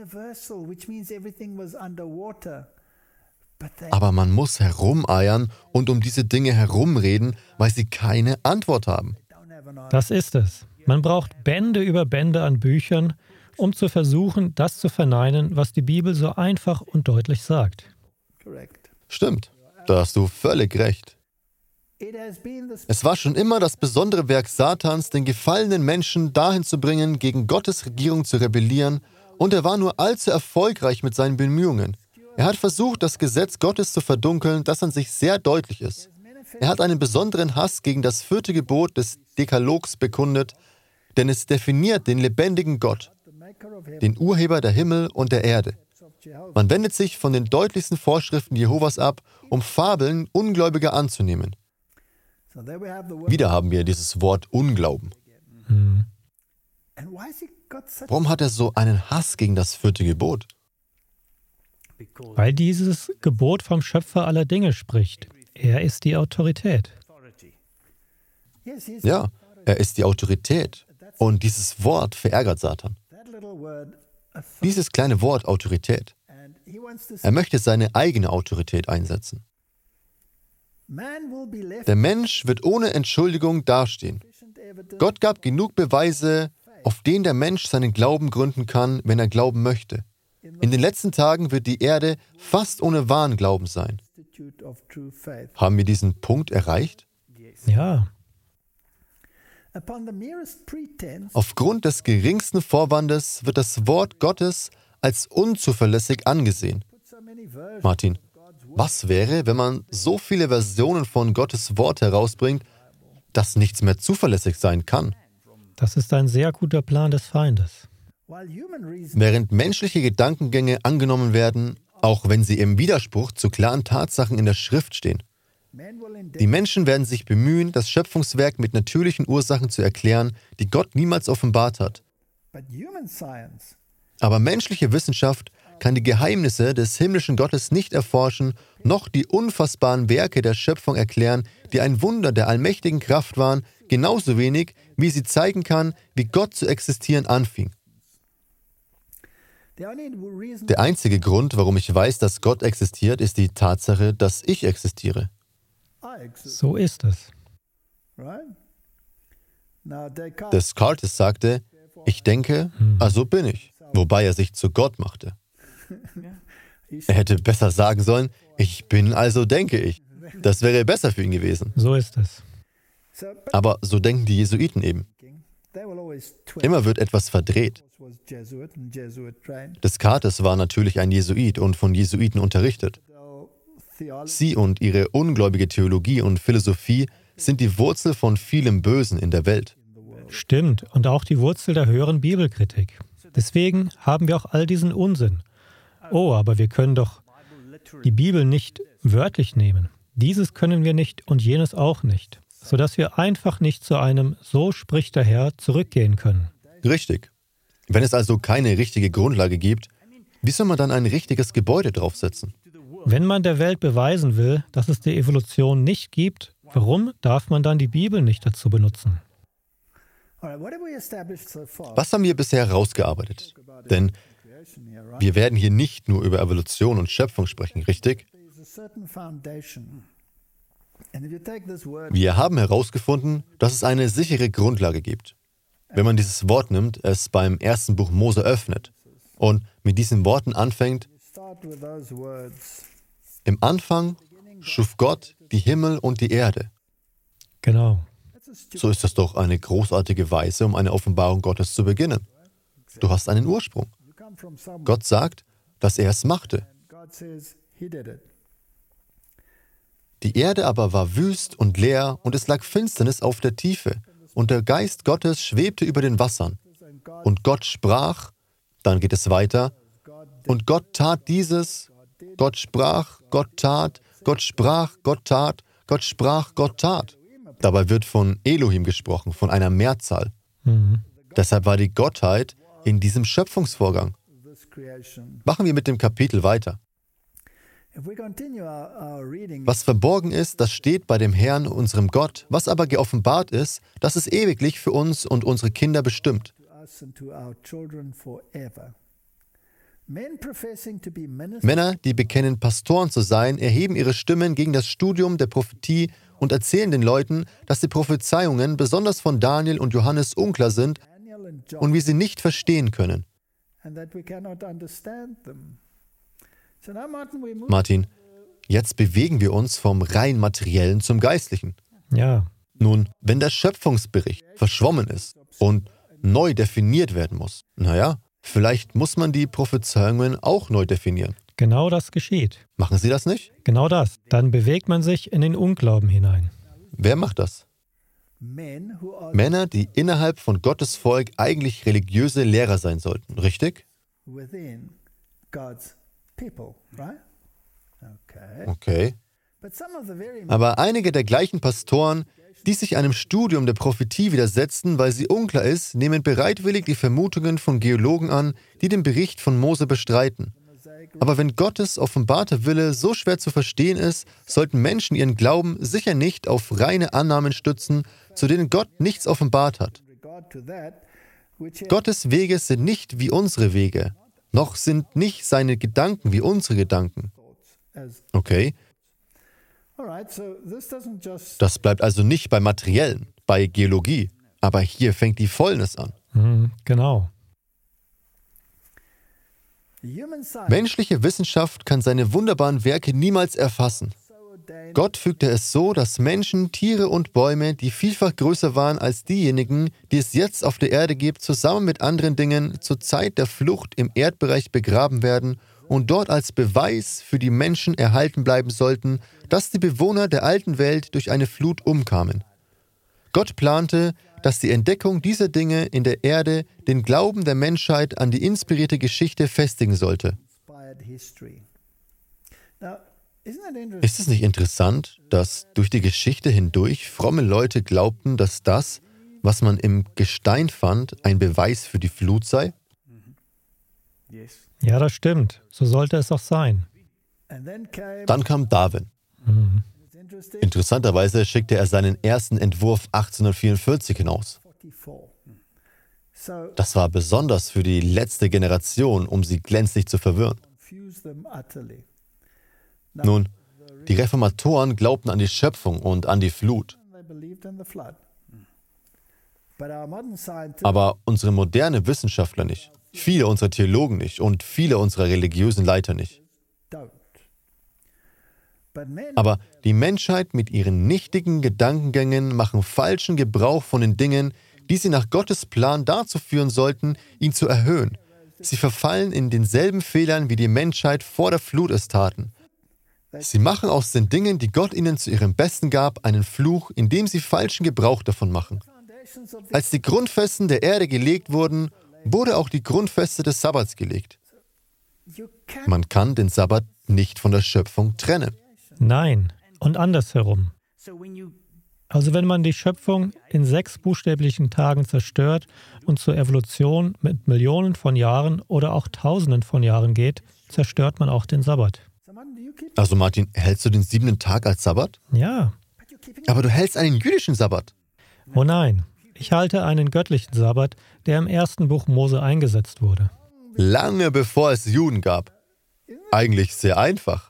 Aber man muss herumeiern und um diese Dinge herumreden, weil sie keine Antwort haben. das ist es. Man braucht Bände über Bände an Büchern, um zu versuchen, das zu verneinen, was die Bibel so einfach und deutlich sagt. Stimmt, da hast du völlig recht. Es war schon immer das besondere Werk Satans, den gefallenen Menschen dahin zu bringen, gegen Gottes Regierung zu rebellieren, und er war nur allzu erfolgreich mit seinen Bemühungen. Er hat versucht, das Gesetz Gottes zu verdunkeln, das an sich sehr deutlich ist. Er hat einen besonderen Hass gegen das vierte Gebot des Dekalogs bekundet, denn es definiert den lebendigen Gott, den Urheber der Himmel und der Erde. Man wendet sich von den deutlichsten Vorschriften Jehovas ab, um Fabeln Ungläubiger anzunehmen. Wieder haben wir dieses Wort Unglauben. Mhm. Warum hat er so einen Hass gegen das vierte Gebot? Weil dieses Gebot vom Schöpfer aller Dinge spricht. Er ist die Autorität. Ja, er ist die Autorität. Und dieses Wort verärgert Satan. Dieses kleine Wort Autorität. Er möchte seine eigene Autorität einsetzen. Der Mensch wird ohne Entschuldigung dastehen. Gott gab genug Beweise, auf denen der Mensch seinen Glauben gründen kann, wenn er glauben möchte. In den letzten Tagen wird die Erde fast ohne wahren Glauben sein. Haben wir diesen Punkt erreicht? Ja, Aufgrund des geringsten Vorwandes wird das Wort Gottes als unzuverlässig angesehen. Martin, was wäre, wenn man so viele Versionen von Gottes Wort herausbringt, dass nichts mehr zuverlässig sein kann? das ist ein sehr guter Plan des Feindes. Während menschliche Gedankengänge angenommen werden, auch wenn sie im Widerspruch zu klaren Tatsachen in der Schrift stehen. Die Menschen werden sich bemühen, das Schöpfungswerk mit natürlichen Ursachen zu erklären, die Gott niemals offenbart hat. Aber menschliche Wissenschaft kann die Geheimnisse des himmlischen Gottes nicht erforschen, noch die unfassbaren Werke der Schöpfung erklären, die ein Wunder der allmächtigen Kraft waren, genauso wenig, wie sie zeigen kann, wie Gott zu existieren anfing. Der einzige Grund, warum ich weiß, dass Gott existiert, ist die Tatsache, dass ich existiere. So ist es. Descartes sagte, ich denke, also bin ich, wobei er sich zu Gott machte. Er hätte besser sagen sollen, ich bin, also denke ich. Das wäre besser für ihn gewesen. So ist es. Aber so denken die Jesuiten eben. Immer wird etwas verdreht. Descartes war natürlich ein Jesuit und von Jesuiten unterrichtet. Sie und ihre ungläubige Theologie und Philosophie sind die Wurzel von vielem Bösen in der Welt. Stimmt, und auch die Wurzel der höheren Bibelkritik. Deswegen haben wir auch all diesen Unsinn. Oh, aber wir können doch die Bibel nicht wörtlich nehmen. Dieses können wir nicht und jenes auch nicht, sodass wir einfach nicht zu einem "So spricht der Herr" zurückgehen können. Richtig. Wenn es also keine richtige Grundlage gibt, wie soll man dann ein richtiges Gebäude draufsetzen? Wenn man der Welt beweisen will, dass es die Evolution nicht gibt, warum darf man dann die Bibel nicht dazu benutzen? Was haben wir bisher herausgearbeitet? Denn wir werden hier nicht nur über Evolution und Schöpfung sprechen, richtig? Wir haben herausgefunden, dass es eine sichere Grundlage gibt. Wenn man dieses Wort nimmt, es beim ersten Buch Mose öffnet und mit diesen Worten anfängt: Im Anfang schuf Gott die Himmel und die Erde. Genau. So ist das doch eine großartige Weise, um eine Offenbarung Gottes zu beginnen. Du hast einen Ursprung. Gott sagt, dass er es machte. Die Erde aber war wüst und leer und es lag Finsternis auf der Tiefe und der Geist Gottes schwebte über den Wassern. Und Gott sprach, dann geht es weiter, und Gott tat dieses, Gott sprach, Gott tat, Gott sprach, Gott tat, Gott sprach, Gott tat. Dabei wird von Elohim gesprochen, von einer Mehrzahl. Mhm. Deshalb war die Gottheit in diesem Schöpfungsvorgang. Machen wir mit dem Kapitel weiter. Was verborgen ist, das steht bei dem Herrn, unserem Gott. Was aber geoffenbart ist, das ist ewiglich für uns und unsere Kinder bestimmt. Männer, die bekennen, Pastoren zu sein, erheben ihre Stimmen gegen das Studium der Prophetie und erzählen den Leuten, dass die Prophezeiungen besonders von Daniel und Johannes unklar sind und wir sie nicht verstehen können. Martin, jetzt bewegen wir uns vom rein Materiellen zum Geistlichen. Ja. Nun, wenn der Schöpfungsbericht verschwommen ist und neu definiert werden muss, naja, vielleicht muss man die Prophezeiungen auch neu definieren. Genau das geschieht. Machen Sie das nicht? Genau das. Dann bewegt man sich in den Unglauben hinein. Wer macht das? Männer, die innerhalb von Gottes Volk eigentlich religiöse Lehrer sein sollten, richtig? Okay. Aber einige der gleichen Pastoren, die sich einem Studium der Prophetie widersetzen, weil sie unklar ist, nehmen bereitwillig die Vermutungen von Geologen an, die den Bericht von Mose bestreiten. Aber wenn Gottes offenbarter Wille so schwer zu verstehen ist, sollten Menschen ihren Glauben sicher nicht auf reine Annahmen stützen, zu denen Gott nichts offenbart hat. Gottes Wege sind nicht wie unsere Wege, noch sind nicht seine Gedanken wie unsere Gedanken. Okay? Das bleibt also nicht bei Materiellen, bei Geologie, aber hier fängt die Fäulnis an. Mhm, genau. Menschliche Wissenschaft kann seine wunderbaren Werke niemals erfassen. Gott fügte es so, dass Menschen, Tiere und Bäume, die vielfach größer waren als diejenigen, die es jetzt auf der Erde gibt, zusammen mit anderen Dingen zur Zeit der Flucht im Erdbereich begraben werden und dort als Beweis für die Menschen erhalten bleiben sollten, dass die Bewohner der alten Welt durch eine Flut umkamen. Gott plante, dass die Entdeckung dieser Dinge in der Erde den Glauben der Menschheit an die inspirierte Geschichte festigen sollte. Ist es nicht interessant, dass durch die Geschichte hindurch fromme Leute glaubten, dass das, was man im Gestein fand, ein Beweis für die Flut sei? Ja, das stimmt. So sollte es auch sein. Dann kam Darwin. Mhm. Interessanterweise schickte er seinen ersten Entwurf achtzehnhundertvierundvierzig hinaus. Das war besonders für die letzte Generation, um sie gänzlich zu verwirren. Nun, die Reformatoren glaubten an die Schöpfung und an die Flut. Aber unsere moderne Wissenschaftler nicht, viele unserer Theologen nicht und viele unserer religiösen Leiter nicht. Aber die Menschheit mit ihren nichtigen Gedankengängen machen falschen Gebrauch von den Dingen, die sie nach Gottes Plan dazu führen sollten, ihn zu erhöhen. Sie verfallen in denselben Fehlern, wie die Menschheit vor der Flut es taten. Sie machen aus den Dingen, die Gott ihnen zu ihrem Besten gab, einen Fluch, indem sie falschen Gebrauch davon machen. Als die Grundfesten der Erde gelegt wurden, wurde auch die Grundfeste des Sabbats gelegt. Man kann den Sabbat nicht von der Schöpfung trennen. Nein, und andersherum. Also wenn man die Schöpfung in sechs buchstäblichen Tagen zerstört und zur Evolution mit Millionen von Jahren oder auch Tausenden von Jahren geht, zerstört man auch den Sabbat. Also Martin, hältst du den siebten Tag als Sabbat? Ja. Aber du hältst einen jüdischen Sabbat. Oh nein, ich halte einen göttlichen Sabbat, der im ersten Buch Mose eingesetzt wurde. Lange bevor es Juden gab. Eigentlich sehr einfach.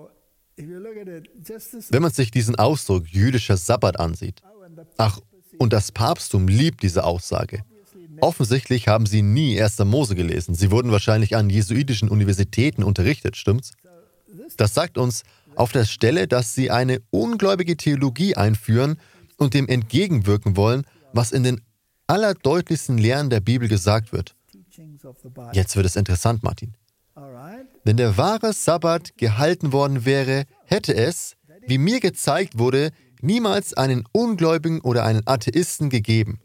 Wenn man sich diesen Ausdruck jüdischer Sabbat ansieht. Ach, und das Papsttum liebt diese Aussage. Offensichtlich haben sie nie erster Mose gelesen. Sie wurden wahrscheinlich an jesuitischen Universitäten unterrichtet, stimmt's? Das sagt uns auf der Stelle, dass sie eine ungläubige Theologie einführen und dem entgegenwirken wollen, was in den allerdeutlichsten Lehren der Bibel gesagt wird. Jetzt wird es interessant, Martin. Wenn der wahre Sabbat gehalten worden wäre, hätte es, wie mir gezeigt wurde, niemals einen Ungläubigen oder einen Atheisten gegeben.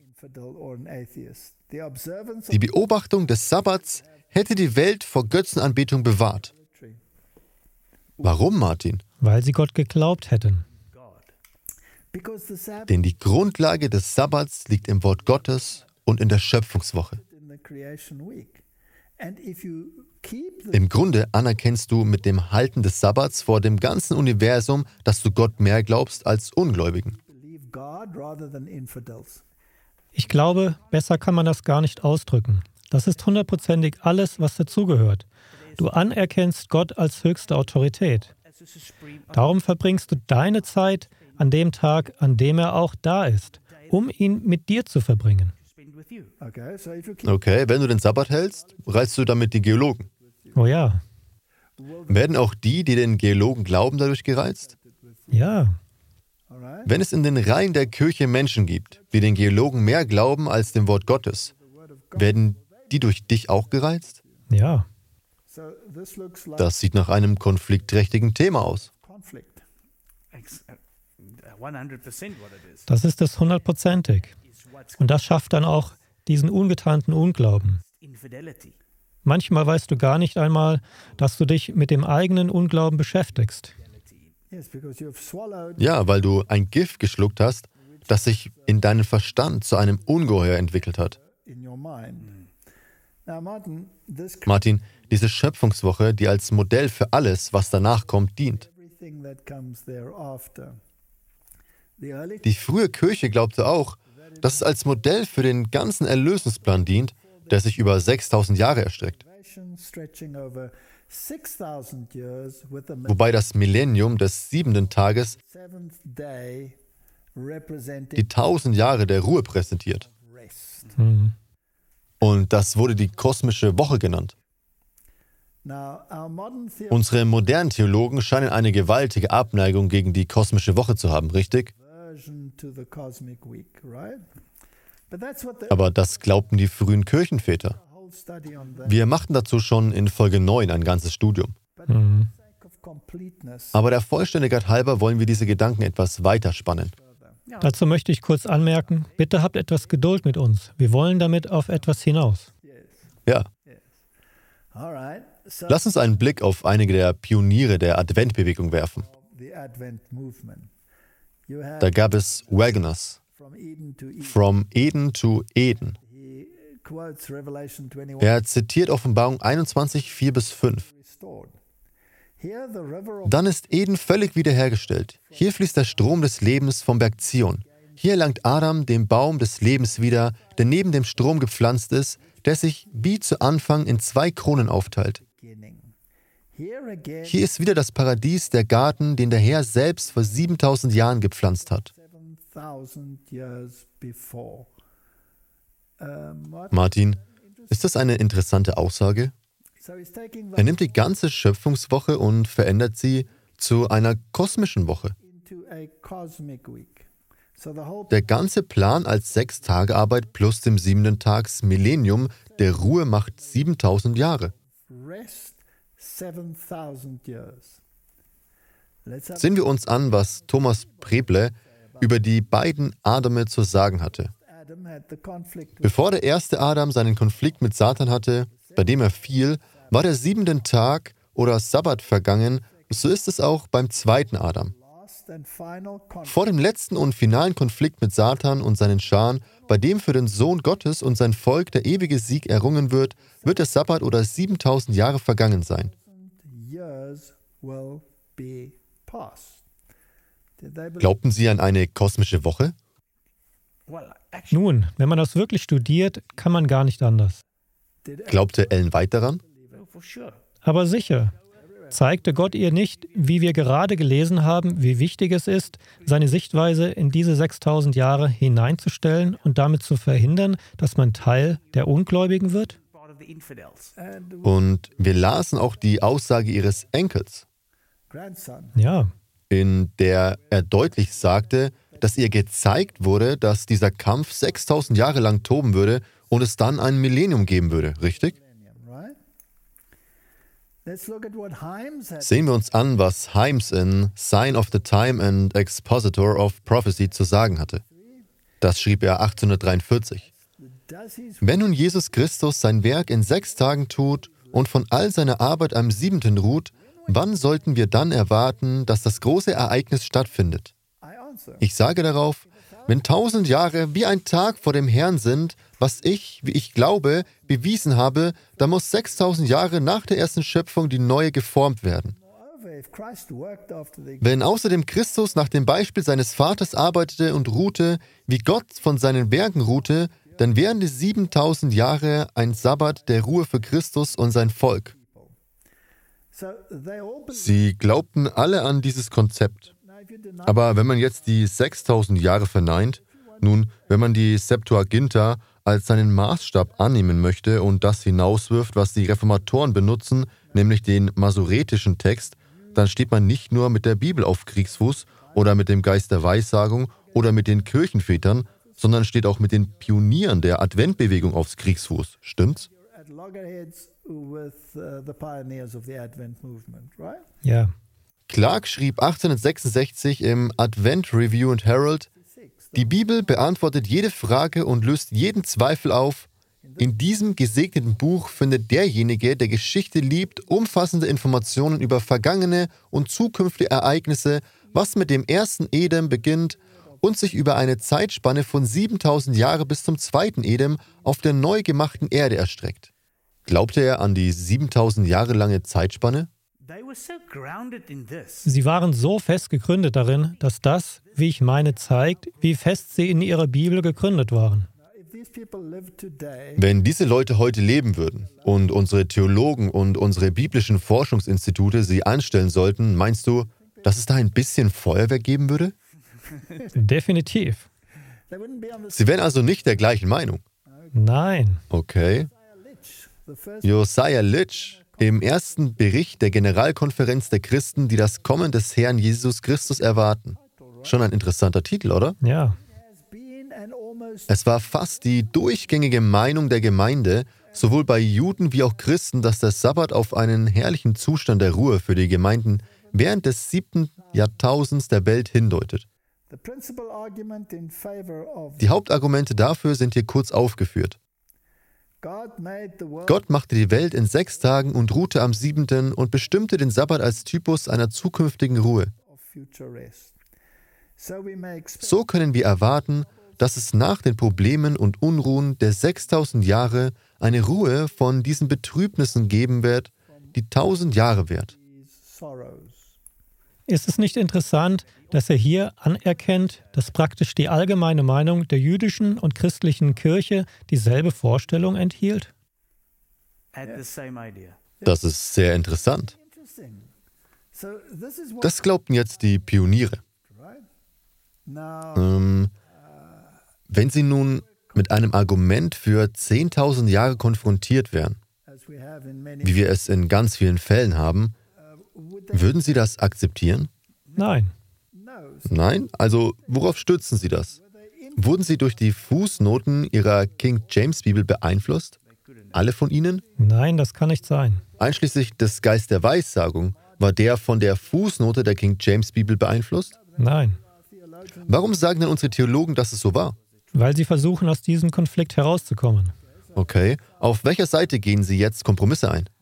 Die Beobachtung des Sabbats hätte die Welt vor Götzenanbetung bewahrt. Warum, Martin? Weil sie Gott geglaubt hätten. Denn die Grundlage des Sabbats liegt im Wort Gottes und in der Schöpfungswoche. Im Grunde anerkennst du mit dem Halten des Sabbats vor dem ganzen Universum, dass du Gott mehr glaubst als Ungläubigen. Ich glaube, besser kann man das gar nicht ausdrücken. Das ist hundertprozentig alles, was dazugehört. Du anerkennst Gott als höchste Autorität. Darum verbringst du deine Zeit an dem Tag, an dem er auch da ist, um ihn mit dir zu verbringen. Okay, wenn du den Sabbat hältst, reizt du damit die Geologen. Oh ja. Werden auch die, die den Geologen glauben, dadurch gereizt? Ja. Wenn es in den Reihen der Kirche Menschen gibt, die den Geologen mehr glauben als dem Wort Gottes, werden die durch dich auch gereizt? Ja. Das sieht nach einem konfliktträchtigen Thema aus. Das ist es hundertprozentig. Und das schafft dann auch diesen ungetarnten Unglauben. Manchmal weißt du gar nicht einmal, dass du dich mit dem eigenen Unglauben beschäftigst. Ja, weil du ein Gift geschluckt hast, das sich in deinem Verstand zu einem Ungeheuer entwickelt hat. Martin, diese Schöpfungswoche, die als Modell für alles, was danach kommt, dient. Die frühe Kirche glaubte auch, dass es als Modell für den ganzen Erlösungsplan dient, der sich über sechstausend Jahre erstreckt. Wobei das Millennium des siebenten Tages die tausend Jahre der Ruhe präsentiert. Mhm. Und das wurde die kosmische Woche genannt. Unsere modernen Theologen scheinen eine gewaltige Abneigung gegen die kosmische Woche zu haben, richtig? Aber das glaubten die frühen Kirchenväter. Wir machten dazu schon in Folge neun ein ganzes Studium. Mhm. Aber der Vollständigkeit halber wollen wir diese Gedanken etwas weiterspannen. Dazu möchte ich kurz anmerken, bitte habt etwas Geduld mit uns. Wir wollen damit auf etwas hinaus. Ja. Lass uns einen Blick auf einige der Pioniere der Adventbewegung werfen. Da gab es Wagners, From Eden to Eden. Er zitiert Offenbarung einundzwanzig, vier bis fünf. Dann ist Eden völlig wiederhergestellt. Hier fließt der Strom des Lebens vom Berg Zion. Hier erlangt Adam den Baum des Lebens wieder, der neben dem Strom gepflanzt ist, der sich wie zu Anfang in zwei Kronen aufteilt. Hier ist wieder das Paradies, der Garten, den der Herr selbst vor siebentausend Jahren gepflanzt hat. Martin, ist das eine interessante Aussage? Er nimmt die ganze Schöpfungswoche und verändert sie zu einer kosmischen Woche. Der ganze Plan als Sechs-Tage-Arbeit plus dem siebenten Tags Millennium der Ruhe macht siebentausend Jahre. Sehen wir uns an, was Thomas Preble über die beiden Adame zu sagen hatte. Bevor der erste Adam seinen Konflikt mit Satan hatte, bei dem er fiel, war der siebente Tag oder Sabbat vergangen. So ist es auch beim zweiten Adam. Vor dem letzten und finalen Konflikt mit Satan und seinen Scharen, bei dem für den Sohn Gottes und sein Volk der ewige Sieg errungen wird, wird der Sabbat oder siebentausend Jahre vergangen sein. Glaubten Sie an eine kosmische Woche? Nun, wenn man das wirklich studiert, kann man gar nicht anders. Glaubte Ellen White daran? Aber sicher, zeigte Gott ihr nicht, wie wir gerade gelesen haben, wie wichtig es ist, seine Sichtweise in diese sechstausend Jahre hineinzustellen und damit zu verhindern, dass man Teil der Ungläubigen wird? Und wir lasen auch die Aussage ihres Enkels, Ja. in der er deutlich sagte, dass ihr gezeigt wurde, dass dieser Kampf sechstausend Jahre lang toben würde und es dann ein Millennium geben würde, richtig? Sehen wir uns an, was Himes in Sign of the Time and Expositor of Prophecy zu sagen hatte. Das schrieb er achtzehnhundertdreiundvierzig. Wenn nun Jesus Christus sein Werk in sechs Tagen tut und von all seiner Arbeit am siebenten ruht, wann sollten wir dann erwarten, dass das große Ereignis stattfindet? Ich sage darauf, wenn tausend Jahre wie ein Tag vor dem Herrn sind, was ich, wie ich glaube, bewiesen habe, dann muss sechstausend Jahre nach der ersten Schöpfung die neue geformt werden. Wenn außerdem Christus nach dem Beispiel seines Vaters arbeitete und ruhte, wie Gott von seinen Werken ruhte, dann wären die siebentausend Jahre ein Sabbat der Ruhe für Christus und sein Volk. Sie glaubten alle an dieses Konzept. Aber wenn man jetzt die sechstausend Jahre verneint, nun, wenn man die Septuaginta als seinen Maßstab annehmen möchte und das hinauswirft, was die Reformatoren benutzen, nämlich den masoretischen Text, dann steht man nicht nur mit der Bibel auf Kriegsfuß oder mit dem Geist der Weissagung oder mit den Kirchenvätern, sondern steht auch mit den Pionieren der Adventbewegung aufs Kriegsfuß. Stimmt's? Ja. Clark schrieb achtzehnhundertsechsundsechzig im Advent Review and Herald, die Bibel beantwortet jede Frage und löst jeden Zweifel auf. In diesem gesegneten Buch findet derjenige, der Geschichte liebt, umfassende Informationen über vergangene und zukünftige Ereignisse, was mit dem ersten Edom beginnt und sich über eine Zeitspanne von siebentausend Jahre bis zum zweiten Edom auf der neu gemachten Erde erstreckt. Glaubte er an die siebentausend Jahre lange Zeitspanne? Sie waren so fest gegründet darin, dass das, wie ich meine, zeigt, wie fest sie in ihrer Bibel gegründet waren. Wenn diese Leute heute leben würden und unsere Theologen und unsere biblischen Forschungsinstitute sie anstellen sollten, meinst du, dass es da ein bisschen Feuerwerk geben würde? Definitiv. Sie wären also nicht der gleichen Meinung? Nein. Okay. Josiah Litch im ersten Bericht der Generalkonferenz der Christen, die das Kommen des Herrn Jesus Christus erwarten. Schon ein interessanter Titel, oder? Ja. Es war fast die durchgängige Meinung der Gemeinde, sowohl bei Juden wie auch Christen, dass der Sabbat auf einen herrlichen Zustand der Ruhe für die Gemeinden während des siebten Jahrtausends der Welt hindeutet. Die Hauptargumente dafür sind hier kurz aufgeführt. Gott machte die Welt in sechs Tagen und ruhte am siebenten und bestimmte den Sabbat als Typus einer zukünftigen Ruhe. So können wir erwarten, dass es nach den Problemen und Unruhen der sechstausend Jahre eine Ruhe von diesen Betrübnissen geben wird, die tausend Jahre währt. Ist es nicht interessant, dass er hier anerkennt, dass praktisch die allgemeine Meinung der jüdischen und christlichen Kirche dieselbe Vorstellung enthielt? Das ist sehr interessant. Das glaubten jetzt die Pioniere. Ähm, wenn sie nun mit einem Argument für zehntausend Jahre konfrontiert wären, wie wir es in ganz vielen Fällen haben, würden Sie das akzeptieren? Nein. Nein? Also worauf stützen Sie das? Wurden Sie durch die Fußnoten Ihrer King James Bibel beeinflusst? Alle von Ihnen? Nein, das kann nicht sein. Einschließlich des Geist der Weissagung, war der von der Fußnote der King James Bibel beeinflusst? Nein. Warum sagen denn unsere Theologen, dass es so war? Weil sie versuchen, aus diesem Konflikt herauszukommen. Okay. Auf welcher Seite gehen Sie jetzt Kompromisse ein?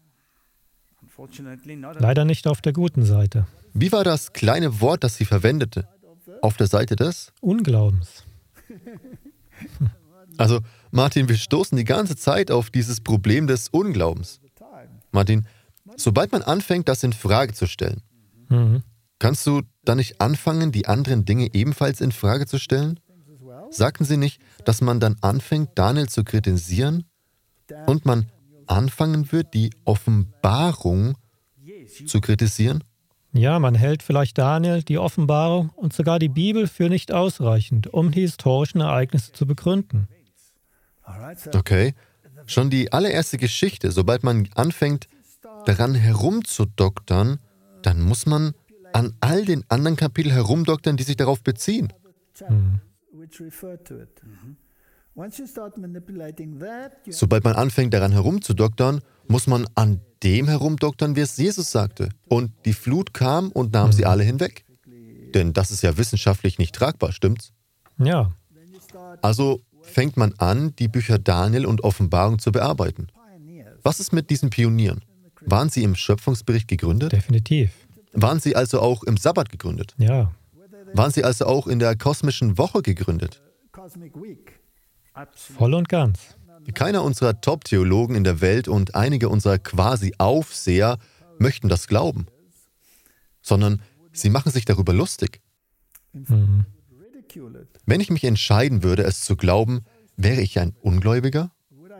Leider nicht auf der guten Seite. Wie war das kleine Wort, das sie verwendete? Auf der Seite des? Unglaubens. Also, Martin, wir stoßen die ganze Zeit auf dieses Problem des Unglaubens. Martin, sobald man anfängt, das in Frage zu stellen, Mhm. kannst du dann nicht anfangen, die anderen Dinge ebenfalls in Frage zu stellen? Sagten Sie nicht, dass man dann anfängt, Daniel zu kritisieren und man anfangen wird, die Offenbarung zu kritisieren? Ja, man hält vielleicht Daniel, die Offenbarung und sogar die Bibel für nicht ausreichend, um die historischen Ereignisse zu begründen. Okay. Schon die allererste Geschichte, sobald man anfängt, daran herumzudoktern, dann muss man an all den anderen Kapiteln herumdoktern, die sich darauf beziehen. Mhm. Sobald man anfängt, daran herumzudoktern, muss man an dem herumdoktern, wie es Jesus sagte. Und die Flut kam und nahm sie alle hinweg. Denn das ist ja wissenschaftlich nicht tragbar, stimmt's? Ja, Also fängt man an, die Bücher Daniel und Offenbarung zu bearbeiten. Was ist mit diesen Pionieren? Waren sie im Schöpfungsbericht gegründet? definitiv. Waren sie also auch im Sabbat gegründet? Ja, Waren sie also auch in der kosmischen Woche gegründet? voll und ganz. Keiner unserer Top-Theologen in der Welt und einige unserer Quasi-Aufseher möchten das glauben, sondern sie machen sich darüber lustig. Mhm. Wenn ich mich entscheiden würde, es zu glauben, wäre ich ein Ungläubiger?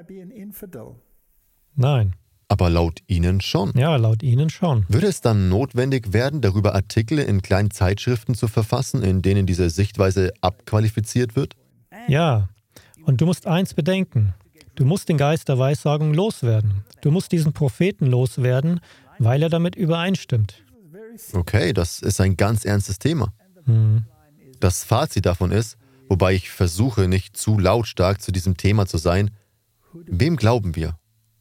Nein, Aber laut ihnen schon. ja, laut ihnen schon. Würde es dann notwendig werden, darüber Artikel in kleinen Zeitschriften zu verfassen, in denen diese Sichtweise abqualifiziert wird? Ja, und du musst eins bedenken. Du musst den Geist der Weissagung loswerden. Du musst diesen Propheten loswerden, weil er damit übereinstimmt. Okay, das ist ein ganz ernstes Thema. Mhm. Das Fazit davon ist, wobei ich versuche, nicht zu lautstark zu diesem Thema zu sein, wem glauben wir?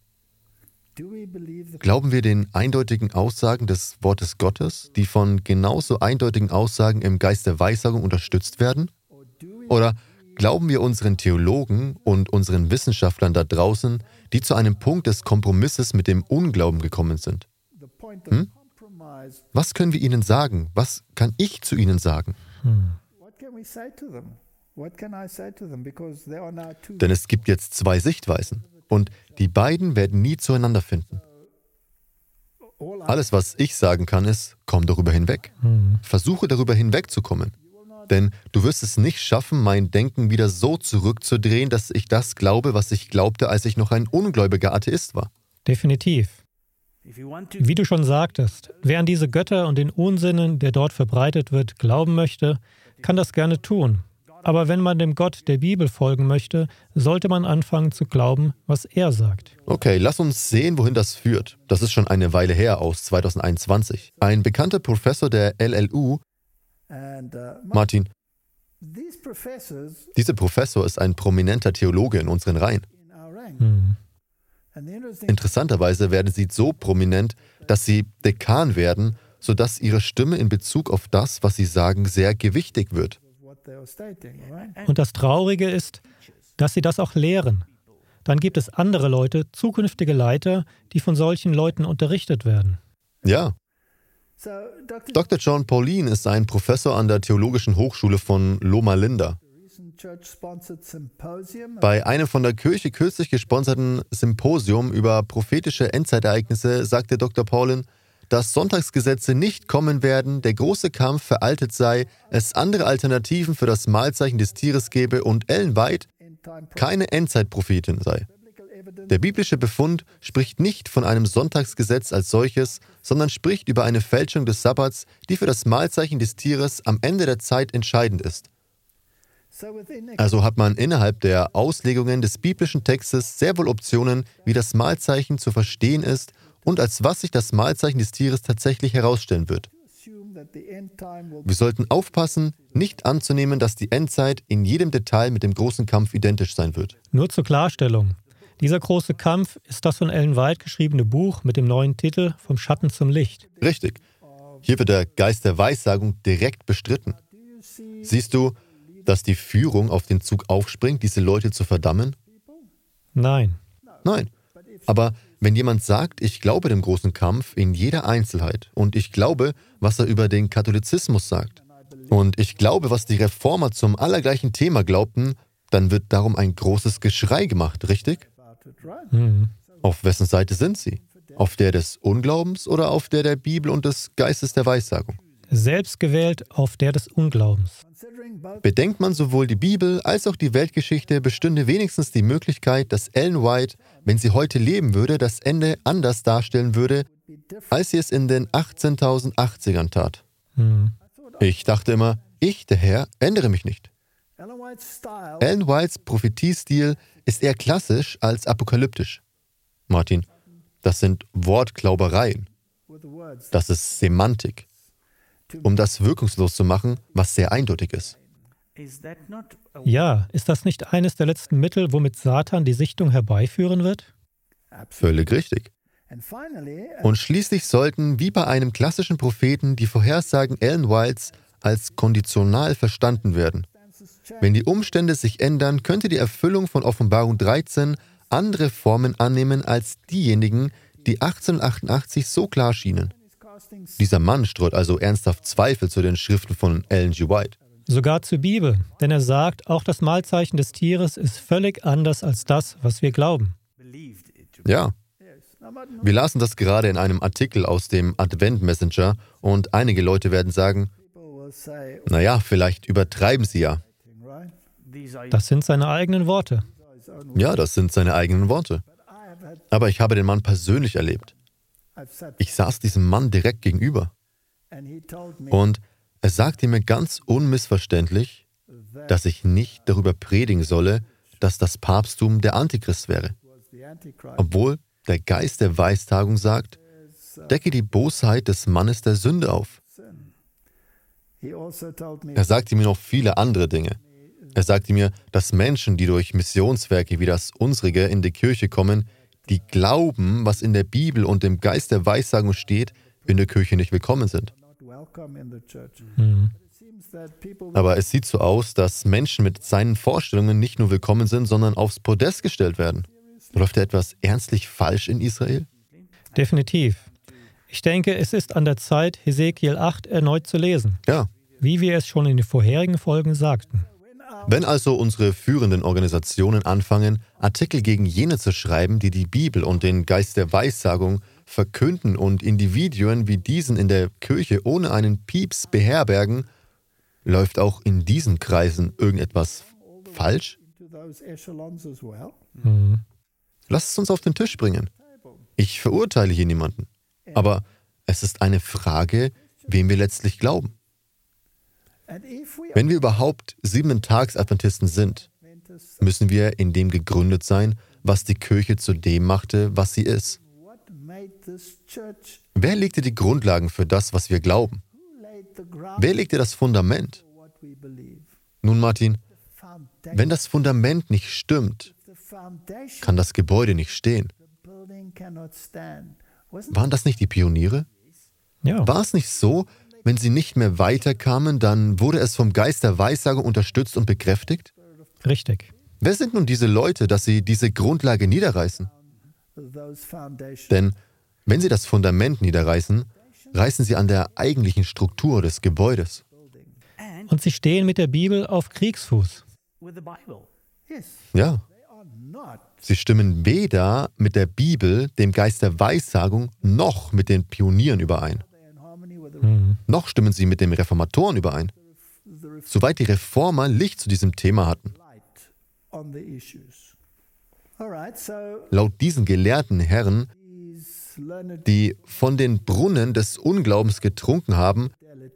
Glauben wir den eindeutigen Aussagen des Wortes Gottes, die von genauso eindeutigen Aussagen im Geist der Weissagung unterstützt werden? Oder glauben wir unseren Theologen und unseren Wissenschaftlern da draußen, die zu einem Punkt des Kompromisses mit dem Unglauben gekommen sind? Hm? Was können wir ihnen sagen? Was kann ich zu ihnen sagen? Hm. Denn es gibt jetzt zwei Sichtweisen und die beiden werden nie zueinander finden. Alles, was ich sagen kann, ist, komm darüber hinweg. Hm. Versuche darüber hinwegzukommen. Denn du wirst es nicht schaffen, mein Denken wieder so zurückzudrehen, dass ich das glaube, was ich glaubte, als ich noch ein ungläubiger Atheist war. Definitiv. Wie du schon sagtest, wer an diese Götter und den Unsinnen, der dort verbreitet wird, glauben möchte, kann das gerne tun. Aber wenn man dem Gott der Bibel folgen möchte, sollte man anfangen zu glauben, was er sagt. Okay, lass uns sehen, wohin das führt. Das ist schon eine Weile her, aus zweitausendeinundzwanzig. Ein bekannter Professor der L L U, Martin, dieser Professor ist ein prominenter Theologe in unseren Reihen. Hm. Interessanterweise werden sie so prominent, dass sie Dekan werden, sodass ihre Stimme in Bezug auf das, was sie sagen, sehr gewichtig wird. Und das Traurige ist, dass sie das auch lehren. Dann gibt es andere Leute, zukünftige Leiter, die von solchen Leuten unterrichtet werden. Ja. Doktor John Pauline ist ein Professor an der Theologischen Hochschule von Loma Linda. Bei einem von der Kirche kürzlich gesponserten Symposium über prophetische Endzeitereignisse sagte Doktor Pauline, dass Sonntagsgesetze nicht kommen werden, der große Kampf veraltet sei, es andere Alternativen für das Mahlzeichen des Tieres gebe und Ellen White keine Endzeitprophetin sei. Der biblische Befund spricht nicht von einem Sonntagsgesetz als solches, sondern spricht über eine Fälschung des Sabbats, die für das Mahlzeichen des Tieres am Ende der Zeit entscheidend ist. Also hat man innerhalb der Auslegungen des biblischen Textes sehr wohl Optionen, wie das Mahlzeichen zu verstehen ist und als was sich das Mahlzeichen des Tieres tatsächlich herausstellen wird. Wir sollten aufpassen, nicht anzunehmen, dass die Endzeit in jedem Detail mit dem großen Kampf identisch sein wird. Nur zur Klarstellung. Dieser große Kampf ist das von Ellen White geschriebene Buch mit dem neuen Titel Vom Schatten zum Licht. Richtig. Hier wird der Geist der Weissagung direkt bestritten. Siehst du, dass die Führung auf den Zug aufspringt, diese Leute zu verdammen? Nein. Nein. Aber wenn jemand sagt, ich glaube dem großen Kampf in jeder Einzelheit und ich glaube, was er über den Katholizismus sagt und ich glaube, was die Reformer zum allergleichen Thema glaubten, dann wird darum ein großes Geschrei gemacht, richtig? Mhm. Auf wessen Seite sind sie? Auf der des Unglaubens oder auf der der Bibel und des Geistes der Weissagung? Selbstgewählt auf der des Unglaubens. Bedenkt man sowohl die Bibel als auch die Weltgeschichte, bestünde wenigstens die Möglichkeit, dass Ellen White, wenn sie heute leben würde, das Ende anders darstellen würde, als sie es in den achtzehntausendachtzigern tat. Mhm. Ich dachte immer, ich, der Herr, ändere mich nicht. Ellen Whites Prophetiestil ist eher klassisch als apokalyptisch. Martin, das sind Wortglaubereien. Das ist Semantik, um das wirkungslos zu machen, was sehr eindeutig ist. Ja, ist das nicht eines der letzten Mittel, womit Satan die Sichtung herbeiführen wird? Völlig richtig. Und schließlich sollten, wie bei einem klassischen Propheten, die Vorhersagen Ellen Whites als konditional verstanden werden. Wenn die Umstände sich ändern, könnte die Erfüllung von Offenbarung dreizehn andere Formen annehmen als diejenigen, die achtzehnhundertachtundachtzig so klar schienen. Dieser Mann streut also ernsthaft Zweifel zu den Schriften von Ellen G. White. Sogar zur Bibel, denn er sagt, auch das Malzeichen des Tieres ist völlig anders als das, was wir glauben. Ja. Wir lasen das gerade in einem Artikel aus dem Advent Messenger und einige Leute werden sagen, naja, vielleicht übertreiben sie ja. Das sind seine eigenen Worte. Ja, das sind seine eigenen Worte. Aber ich habe den Mann persönlich erlebt. Ich saß diesem Mann direkt gegenüber. Und er sagte mir ganz unmissverständlich, dass ich nicht darüber predigen solle, dass das Papsttum der Antichrist wäre. Obwohl der Geist der Weissagung sagt, decke die Bosheit des Mannes der Sünde auf. Er sagte mir noch viele andere Dinge. Er sagte mir, dass Menschen, die durch Missionswerke wie das unsrige in die Kirche kommen, die glauben, was in der Bibel und im Geist der Weissagung steht, in der Kirche nicht willkommen sind. Mhm. Aber es sieht so aus, dass Menschen mit seinen Vorstellungen nicht nur willkommen sind, sondern aufs Podest gestellt werden. Läuft da etwas ernstlich falsch in Israel? Definitiv. Ich denke, es ist an der Zeit, Hesekiel acht erneut zu lesen, Ja. wie wir es schon in den vorherigen Folgen sagten. Wenn also unsere führenden Organisationen anfangen, Artikel gegen jene zu schreiben, die die Bibel und den Geist der Weissagung verkünden und Individuen wie diesen in der Kirche ohne einen Pieps beherbergen, läuft auch in diesen Kreisen irgendetwas falsch? Mhm. Lasst es uns auf den Tisch bringen. Ich verurteile hier niemanden. Aber es ist eine Frage, wem wir letztlich glauben. Wenn wir überhaupt Sieben-Tags-Adventisten sind, müssen wir in dem gegründet sein, was die Kirche zu dem machte, was sie ist. Wer legte die Grundlagen für das, was wir glauben? Wer legte das Fundament? Nun, Martin, wenn das Fundament nicht stimmt, kann das Gebäude nicht stehen. Waren das nicht die Pioniere? Ja. War es nicht so, wenn sie nicht mehr weiterkamen, dann wurde es vom Geist der Weissagung unterstützt und bekräftigt? Richtig. Wer sind nun diese Leute, dass sie diese Grundlage niederreißen? Denn wenn sie das Fundament niederreißen, reißen sie an der eigentlichen Struktur des Gebäudes. Und sie stehen mit der Bibel auf Kriegsfuß. Ja, sie stimmen weder mit der Bibel, dem Geist der Weissagung, noch mit den Pionieren überein. Mhm. Noch stimmen sie mit den Reformatoren überein. Soweit die Reformer Licht zu diesem Thema hatten. Laut diesen gelehrten Herren, die von den Brunnen des Unglaubens getrunken haben,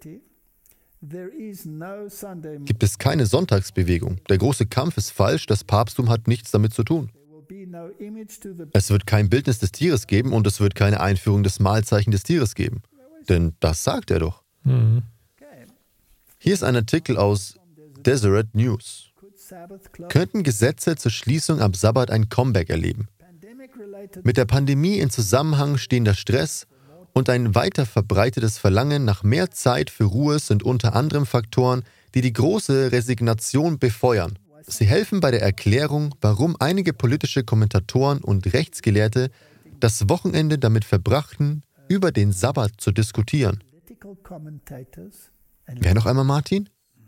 gibt es keine Sonntagsbewegung. Der große Kampf ist falsch, das Papsttum hat nichts damit zu tun. Es wird kein Bildnis des Tieres geben und es wird keine Einführung des Mahlzeichen des Tieres geben. Denn das sagt er doch. Mhm. Hier ist ein Artikel aus Deseret News. Könnten Gesetze zur Schließung am Sabbat ein Comeback erleben? Mit der Pandemie in Zusammenhang stehender Stress und ein weiter verbreitetes Verlangen nach mehr Zeit für Ruhe sind unter anderem Faktoren, die die große Resignation befeuern. Sie helfen bei der Erklärung, warum einige politische Kommentatoren und Rechtsgelehrte das Wochenende damit verbrachten, über den Sabbat zu diskutieren. Wer noch einmal, Martin?